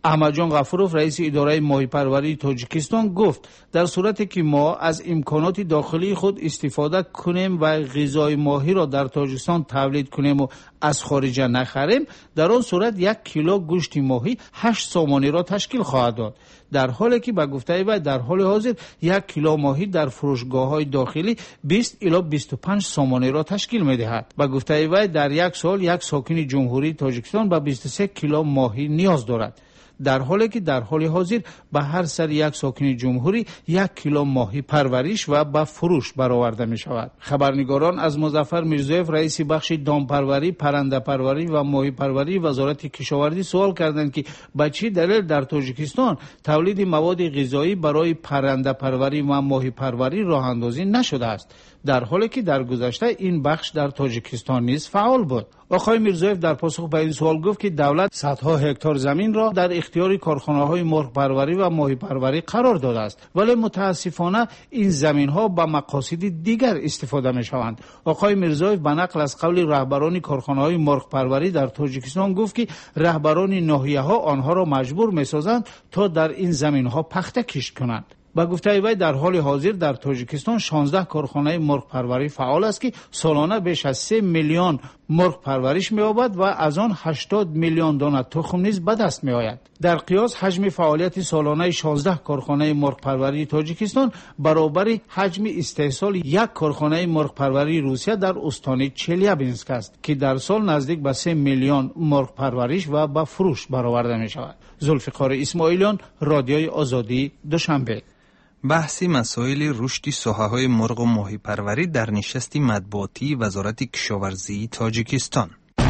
احمد جان غفوروف رئیس اداره ماهی پروری تاجیکستان گفت در صورتی که ما از امکانات داخلی خود استفاده کنیم و غذای ماهی را در تاجیکستان تولید کنیم و از خارج نخریم، در آن صورت یک کیلو گوشت ماهی هشت سامانی را تشکیل خواهد داد، در حالی که به گفته وی در حال حاضر یک کیلو ماهی در فروشگاه‌های داخلی بیست الی بیست و پنج سامانی را تشکیل می‌دهد. به گفته وی در یک سال یک ساکن جمهوری تاجیکستان به بیست و سه کیلو ماهی نیاز دارد، در حالی که در حال حاضر به هر سر یک ساکن جمهوری یک کیلو ماهی پرورش و به فروش برآورده می شود. خبرنگاران از مظفر میرزایف رئیس بخش دامپروری، پرنده پروری و ماهی پروری وزارت کشاورزی سوال کردند که به چه دلیل در تاجیکستان تولید مواد غذایی برای پرنده پروری و ماهی پروری راه اندازی نشده است، در حالی که در گذشته این بخش در تاجیکستان نیز فعال بود. آقای میرزایف در پاسخ به این سوال گفت که دولت صدها هکتار زمین را در اختیار کارخانه‌های مرغ پروری و ماهی پروری قرار داده است، ولی متاسفانه این زمین‌ها به مقاصد دیگر استفاده می‌شوند. آقای میرزایف به نقل از قول رهبران کارخانه‌های مرغ پروری در تاجیکستان گفت که رهبران ناحیه‌ها آنها را مجبور می‌سازند تا در این زمین‌ها پخته کشت کنند. با گفته وی در حال حاضر در تاجیکستان شانزده کارخانه مرغ پروری فعال است که سالانه بیش از سه میلیون مرغ پرورش می‌یابد و از آن هشتاد میلیون دانه تخم نیز به دست می‌آید. در قیاس حجم فعالیت سالانه شانزده کارخانه مرغ پروری تاجیکستان برابر حجم استحصال یک کارخانه مرغ پروری روسیه در استان چلیابینسک است که در سال نزدیک به سه میلیون مرغ پرورش و به فروش برآورده می‌شود. ذوالفقار اسماعیلیان، رادیوی آزادی، دوشنبه. بحث مسائل رشد ساحه‌های مرغ و ماهی پروری در نشست مطبوعاتی وزارت کشاورزی تاجیکستان.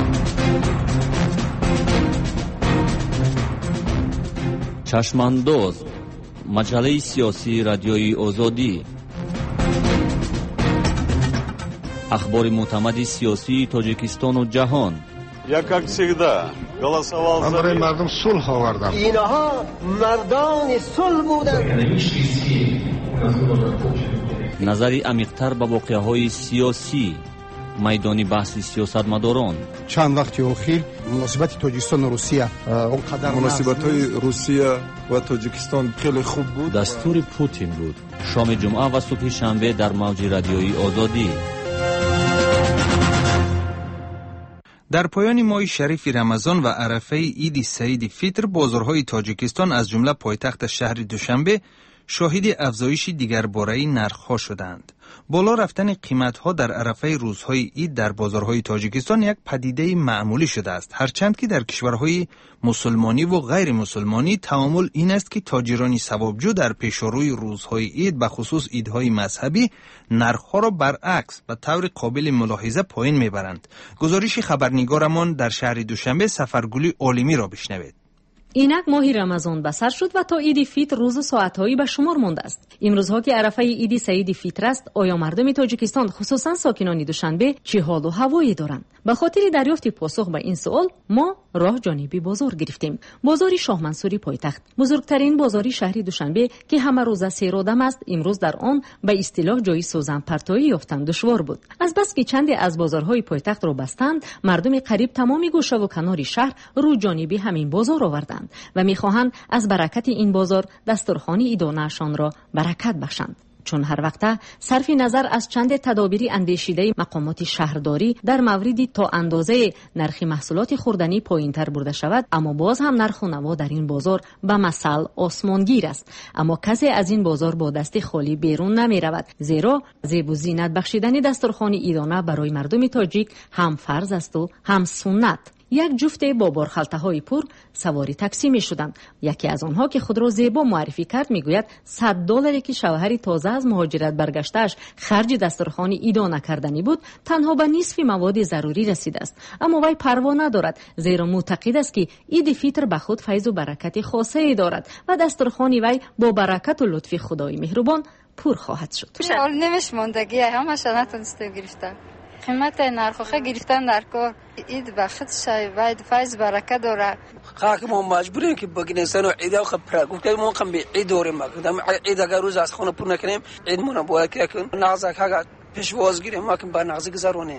چشمانداز، مجله سیاسی رادیوی آزادی. اخبار معتمد سیاسی تاجیکستان و جهان. Я, как всегда, голосовал за... برای مردم صلح آوردم. اینها مردان صلح بودند. نظری عمیق‌تر به واقعه‌های سیاسی، میدانی بحث سیاستمداران. چند وقتی اخیر مناسبت تاجیکستان و روسیه اونقدر مناسبت‌های روسیه و تاجیکستان خیلی خوب بود. دستور پوتین بود. شام جمعه و صبح شنبه در موج رادیویی آزادی. در پایان ماه شریف رمضان و عرفه عید سعید فطر، بازارهای تاجیکستان از جمله پایتخت شهر دوشنبه شاهد افزایش دیگرباره نرخ‌ها شدند. بالا رفتن قیمت‌ها در عرفه روزهای عید در بازارهای تاجیکستان یک پدیده معمولی شده است، هرچند که در کشورهای مسلمانی و غیر مسلمانی تعامل این است که تاجران ثوابجو در پیشروی روزهای عید به خصوص عیدهای مذهبی نرخ‌ها را برعکس به طور قابل ملاحظه پایین میبرند. گزارش خبرنگارمان در شهر دوشنبه سفرگلی عالمی را بشنوید. اینک ماه رمضان بسر شد و تا عید فطر روز و ساعت‌هایی به شمار مانده است. امروزها که عرفه عید سعید فطر است، آیا مردم تاجیکستان خصوصا ساکنان دوشنبه چه حال و هوایی دارند؟ به خاطر دریافت پاسخ به این سوال ما راه جانبی بازار گرفتیم. بازار شاه منصوری پایتخت، بزرگترین بازاری شهر دوشنبه که همه روزه سیرادم است، امروز در آن به اصطلاح جای سوزن پرتایی یافتن دشوار بود. از بس که چند از بازارهای پایتخت را بستند، مردم قریب تمام گوشه و کنار شهر رو جانبی همین بازار آوردند و می‌خواهند از برکت این بازار دسترخوان عیدانه‌شان را برکت بخشند. چون هر وقته صرف نظر از چند تدابیر اندیشیده مقامات شهرداری در موردی تا اندازه نرخ محصولات خوردنی پایین‌تر برده شود، اما باز هم نرخ و نوا در این بازار به مثل آسمانگیر است. اما کسی از این بازار با دست خالی بیرون نمی رود، زیرا زیب و زینت بخشیدن دسترخوان عیدانه برای مردم تاجیک هم فرض است و هم سنت. یک جفت با بارخلطه های پر سواری تاکسی می شدند. یکی از آنها که خود را زیبا معرفی کرد می گوید صد دلاری که شوهری تازه از مهاجرت برگشتهش خرج دسترخوان عیدانه کردنی بود، تنها به نصف مواد ضروری رسیده است. اما وی پروا ندارد، زیرا معتقد است که عید فطر به خود فیض و برکت خاصه ای دارد و دسترخوان وی با برکت و لطف خدای مهربان پر خواهد شد. حال نمیش ماندگی همش نتونسته گرفتن. قیمت نرخوخه گرفتن در کار عید بخت شای باید فیض برکت داره. خاک ما مجبوریم که بگیرستان و عید خب پر گفتم ما کم به عید دوریم مقدم عید اگر روز از خونه پر نکنیم عید مون باید که نغزه که پیشواز گیریم ما کم با نغزه گذرونیم.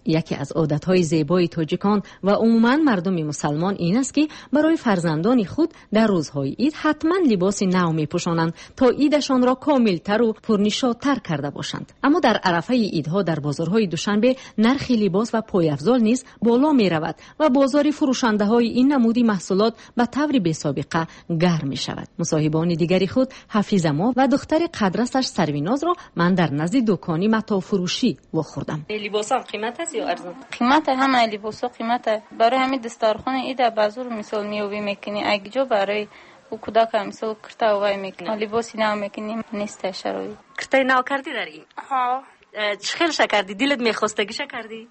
یکی از عادتهای زیبای تاجیکان و عموماً مردم مسلمان این است که برای فرزندان خود در روزهای عید حتما لباس نو می‌پوشانند تا عیدشان را کاملتر و پرنشاط‌تر کرده باشند. اما در عرفه عیدها در بازارهای دوشنبه نرخ لباس و پایافزال نیز بالا می‌رود و بازار فروشنده‌های این نمودی محصولات به طور بی‌سابقه گرم می‌شود. مصاحبان دیگری خود حفیظ ما و دختر قدرسش سرویناز را من در نزد دکانی متاع فروشی واخوردم. لباسام قیمت است یا ارزان؟ قیمت همه لباسا قیمت برای همین دسترخوان عید بازار مثال میوی میکنی اگه جو برای او کودک مثال کرتا وای میکنی لباسی نو میکنی نیست شروعی کرتا نو کردی در این؟ ها چه خیلی کردی؟ دلت میخواستگیش کردی؟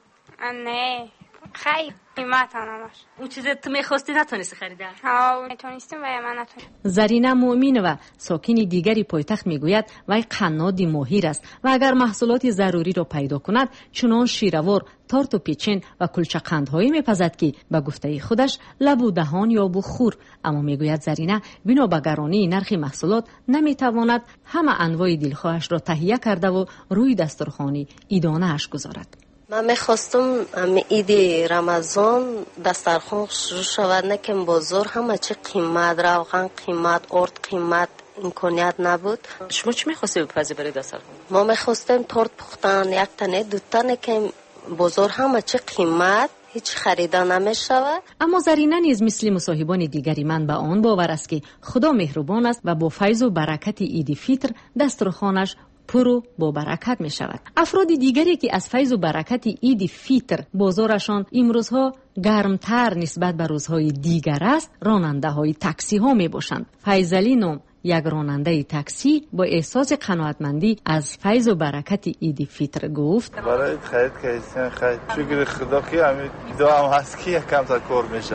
نه خیلی قیمت همش اون چیزی تو میخواستی نتونستی خریده؟ ها نتونستم و من نتونستم. زرینه مؤمن و ساکن دیگری پایتخت میگوید وی قنادی ماهر است و اگر محصولات ضروری را پیدا کند چنان شیروار تارت و پیچین و کلچه قندهایی میپزد که به گفته خودش لب و دهان یا بخور. اما میگوید زرینه بنا به گرانی نرخ محصولات نمیتواند همه انواع دلخواهش را تهیه کرده و روی دسترخوانی عیدانه اش گذارد. من میخواستم عید رمضان دسترخوان شروع شود نکن بازار همه چی قیمت روغن قیمت ارد قیمت امکانیت نبود. شما چی میخواستی بپزی برای دسترخوان؟ ما میخواستیم تورت پختن یک تنه دو تنه که بازار همه چی قیمت هیچ خریده نمیشود. اما زرینه نیز مثل مصاحبان دیگری من به آن باور است که خدا مهربان است و با فیض و برکت عید فطر دسترخوانش پرو با برکت می شود. افراد دیگری که از فیض و برکت عید فطر بازارشان امروزها گرمتر نسبت به روزهای دیگر است راننده های تاکسی ها می باشند. فیضلی نام یک راننده تاکسی با احساس قناعتمندی از فیض و برکت عید فطر گفت برای خرید که خرید شکر خدا که همین دعا هم هست که یک کم تا کار میشه.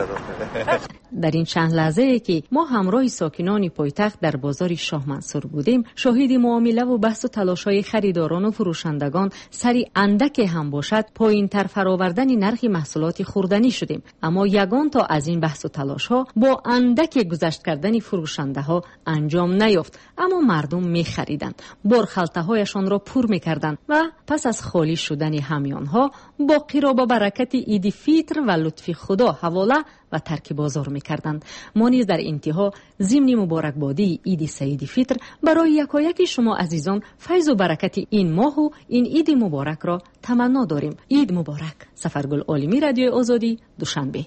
در این چند لحظه که ما همراه ساکنان پایتخت در بازار شاه منصور بودیم شاهد معامله و بحث و تلاش‌های خریداران و فروشندگان سری اندک هم باشد پایین‌تر فراوردن نرخ محصولات خوردنی شدیم. اما یگان تا از این بحث و تلاش‌ها با اندک گذشت کردن فروشنده‌ها انجام نیافت، اما مردم می‌خریدند، بارخلطه‌هایشان را پر می‌کردند و پس از خالی شدن همیان‌ها باقی را با برکت عید فطر و لطف خدا حواله و ترک بازار می‌کردند. ما نیز در انتها ضمن مبارکبادی عید سعید فطر برای یکایک شما عزیزان فیض و برکت این ماه و این عید مبارک را تمنا داریم. عید مبارک. سفرگل عالمی، رادیو آزادی، دوشنبه.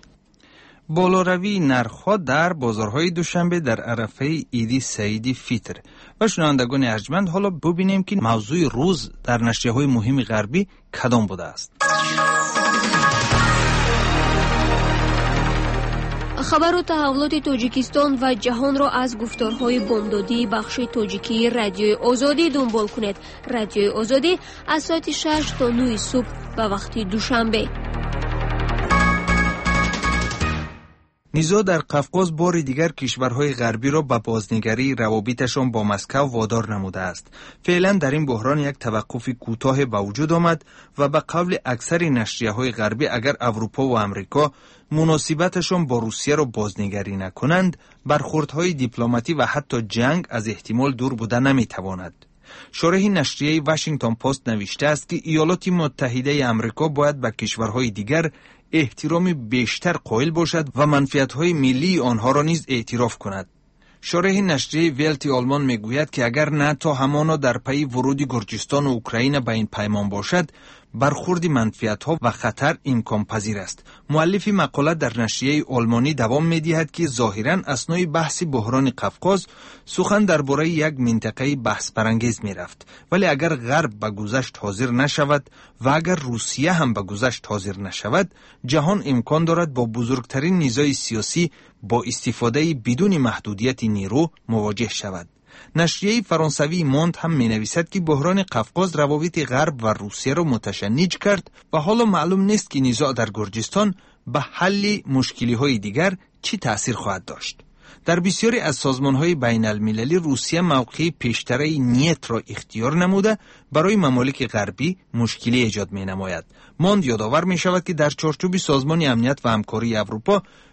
بالاروی نرخ‌ها در بازارهای دوشنبه در عرفه عید سعید فطر. و شنوندگان ارجمند، حالا ببینیم که موضوع روز در نشریه‌های مهم غربی کدام بوده است. خبر و تحولات تاجیکستان و جهان را از گفتارهای بامدادی بخش تاجیکی رادیو آزادی دنبال کنید. رادیو آزادی از ساعت شش تا نه صبح به وقت دوشنبه. نیزا در قفقاز بار دیگر کشورهای غربی را به بازنگری روابطشان با مسکو وادار نموده است. فعلا در این بحران یک توقف کوتاه به وجود آمد و به قول اکثر نشریه‌های غربی اگر اروپا و امریکا مناسبتشان با روسیه را بازنگری نکنند، برخوردهای دیپلماتی و حتی جنگ از احتمال دور بوده نمیتواند. شارح نشریه واشنگتن پست نوشته است که ایالات متحده آمریکا باید به کشورهای دیگر احترام بیشتر قائل باشد و منفعت‌های ملی آنها را نیز اعتراف کند. شارح نشریه ویلت آلمان میگوید که اگر ناتو همانا در پی ورود گرجستان و اوکراین به این پیمان باشد، برخورد منفعت‌ها و خطر امکان پذیر است. مؤلف مقاله در نشریه آلمانی دوام می‌دهد که ظاهراً اثنای بحث بحران قفقاز سخن درباره یک منطقه بحث برانگیز می‌رفت، ولی اگر غرب به گذشت حاضر نشود و اگر روسیه هم به گذشت حاضر نشود، جهان امکان دارد با بزرگترین نیزای سیاسی با استفاده بدون محدودیت نیرو مواجه شود. نشریه فرانسوی موند هم می نویسد که بحران قفقاز روابط غرب و روسیه را متشنج کرد و حالا معلوم نیست که نزاع در گرجستان به حل مشکلی های دیگر چی تأثیر خواهد داشت. در بسیاری از سازمان‌های بین المللی روسیه موقع پیشتره نیت را اختیار نموده برای ممالک غربی مشکلی ایجاد می نماید. موند یادآور می شود که در چارچوب سازمان امنیت و همکاری اروپا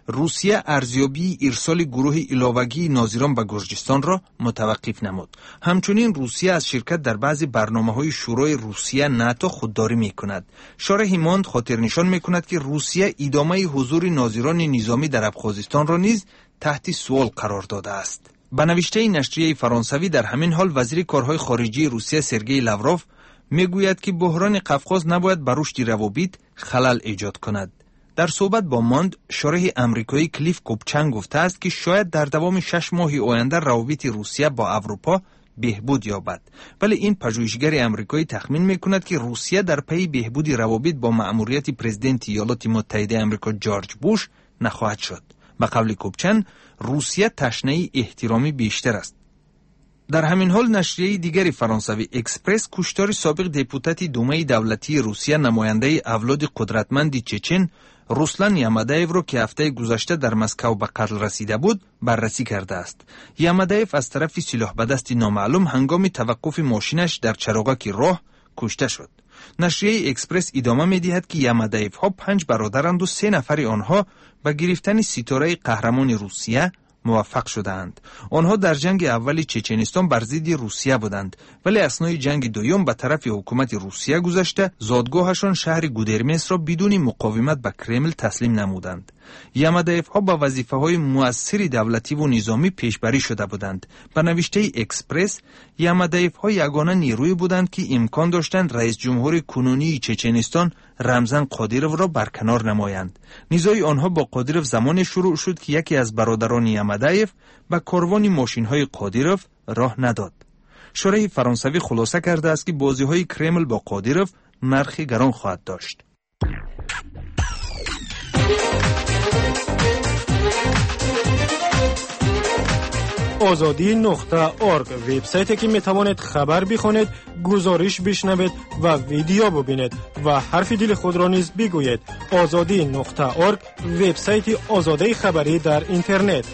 روسیه ارزیابی ارسال گروه ایلاوگی ناظران به گرجستان را متوقف نمود. همچنین روسیه از شرکت در بعضی برنامه‌های شورای روسیه ناتو خودداری می‌کند. شارح ماند خاطر نشان می‌کند که روسیه ادامه حضور ناظران نظامی در ابخازستان را نیز تحت سوال قرار داده است. به نوشته نشریه فرانسوی در همین حال وزیر کارهای خارجی روسیه سرگئی لاوروف میگوید که بحران قفقاز نباید بر رشد روابط خلل ایجاد کند. در صحبت با ماند، شارح امریکایی کلیف کوپچنگ گفته است که شاید در دوام شش ماه آینده روابط روسیه با اروپا بهبود یابد، ولی این پژوهشگر امریکایی تخمین میکند که روسیه در پی بهبود روابط با مأموریت پرزیدنت ایالات متحده آمریکا جورج بوش نخواهد شد. به قول کوپچن، روسیه تشنه احترامی بیشتر است. در همین حال نشریه دیگری فرانسوی اکسپرس کشتار سابق دپوتاتی دومه دولتی روسیه نماینده اولاد قدرتمند چچن روسلان یامادایف را که هفته گذشته در مسکو به قتل رسیده بود بررسی کرده است. یامادایف از طرف سلاح به دست نامعلوم هنگام توقف ماشینش در چراغک راه کشته شد. نشریه اکسپرس ادامه می‌دهد که یامادایف ها پنج برادرند و سه نفر آنها به گرفتن ستاره قهرمان روسیه موفق شدند. آنها در جنگ اول چچنستان بر ضد روسیه بودند، ولی اثنای جنگ دوم به طرف حکومت روسیه گذشته زادگاهشان شهر گودرمس را بدون مقاومت به کرمل تسلیم نمودند. یامادایف ها با وظیفه های مؤثر دولتی و نظامی پیشبری شده بودند. به نوشته اکسپرس، یامادایف ها یگانه نیروی بودند که امکان داشتند رئیس جمهور کنونی چچنستان رمزان قادیروف را برکنار نمایند. نزاع آنها با قادیروف زمان شروع شد که یکی از برادران یامادایف به کاروان ماشین های قادیروف راه نداد. شورای فرانسوی خلاصه کرده است که بازی های کرمل با قادیروف نرخ گران خواهد داشت. آزادی نقطه ارگ وبسایتی که میتوانید خبر بخونید، گزارش بشنوید و ویدیو ببینید و حرف دل خود را نیز بگویید. آزادی نقطه ارگ وبسایت آزادی خبری در اینترنت.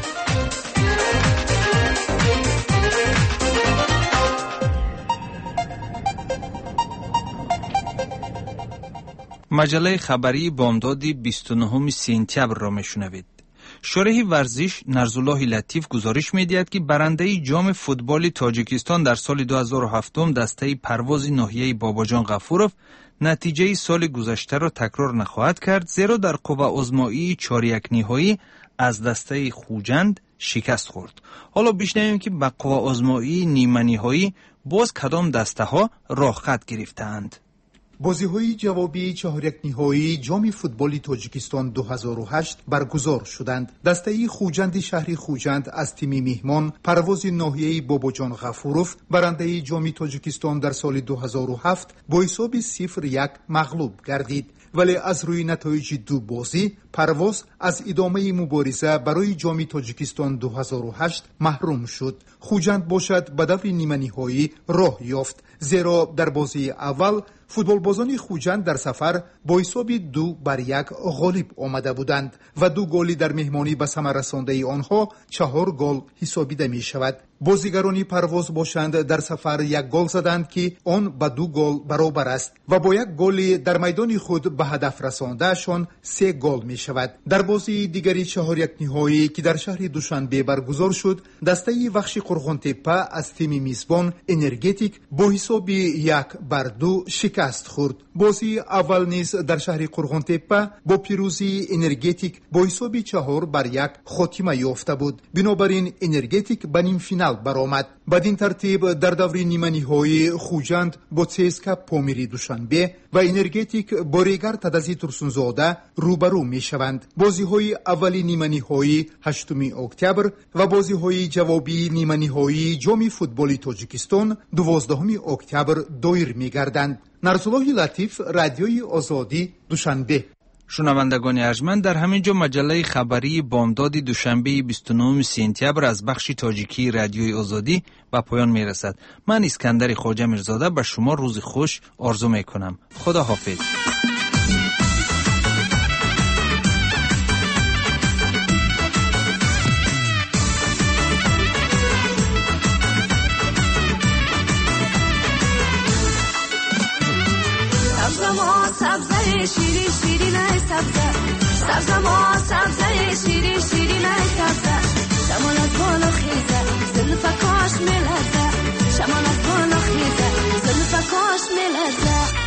مجله خبری بامداد بیست و نهم سپتامبر را میشنوید. شارح ورزش نرزالله لطیف گزارش می‌دهد که برنده جام فوتبال تاجیکستان در سال دو هزار و هفت دسته پرواز ناحیه باباجان غفورов نتیجه سال گذشته را تکرار نخواهد کرد، زیرا در قوه آزمایی چهار یک نهایی از دسته خوجند شکست خورد. حالا بشنویم که به قوه آزمایی نیمه نهایی باز کدام دسته ها راه خط گرفتند. بازی‌های جوابی چهار یک نهایی جام فوتبال تاجیکستان دو هزار و هشت برگزار شدند. دسته خوجند شهر خوجند از تیم میهمان پرواز ناحیه باباجان غفورов برنده جام تاجیکستان در سال دو هزار و هفت با حساب صفر یک مغلوب گردید، ولی از روی نتایج دو بازی پرواز از ادامه مبارزه برای جام تاجیکستان دو هزار و هشت محروم شد. خوجند باشد به دور نیمه نهایی راه یافت، زیرا در بازی اول فوتبالبازان خوجند در سفر با حساب دو بر یک غالب آمده بودند و دو گلی در مهمانی به ثمر رسانده آنها چهار گل حسابیده می شود. بازیگرانی پرواز باشند در سفر یک گل زدند که آن به دو گل برابر است و با یک گل در میدان خود به هدف رساندهشان سه گل می شود. در بازی دیگری چهار یک نهایی که در شهر دوشنبه برگزار شد، دسته وخش قرغان تپه از تیم میزبان انرژتیک با حساب یک بر دو شکست خورد. بازی اول نیز در شهر قرغان تپه با پیروزی انرژتیک با حساب چهار بر یک خاتمه یافته بود. بنابراین انرژتیک به نیم فینال برآمد. بدین ترتیب در دور نیمه نهایی خوجند با چسکا پامیری دوشنبه و انرژتیک با ریگر تدزی ترسونزاده روبرو می شوند. بازی های اولی نیمه نهایی هشتم اکتبر و بازی های جوابی نیمه نهایی جام فوتبال تاجیکستان دوازدهم اکتبر دایر می گردند. نرزالله لطیف، رادیوی آزادی، دوشنبه. شنوندگان ارجمند، در همین جا مجله خبری بامداد دوشنبه بیست و نهم سپتامبر از بخش تاجیکی رادیوی آزادی به پایان می رسد. من اسکندر خواجه میرزاده به شما روز خوش آرزو می کنم. خدا حافظ. سبزه شیرین شیرین سبزه سبزما سبزه شیری شیری نه سبزه شمال از بالا خیزه زلفکاش ملزه شمال از بالا خیزه زلفکاش ملزه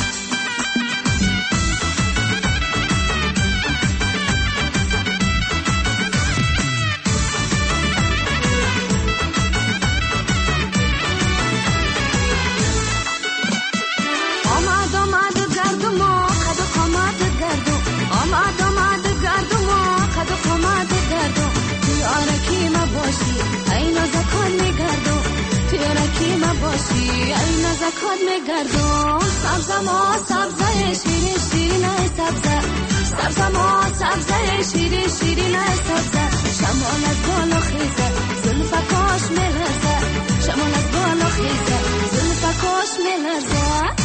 ای نزکات میگردم سبزما سبزه شیری شیری نه سبزه سبزما سبزه شیری شیری نه سبزه شمال از بالا خیزه زلفکاش ملرزه شمال از بالا خیزه زلفکاش ملرزه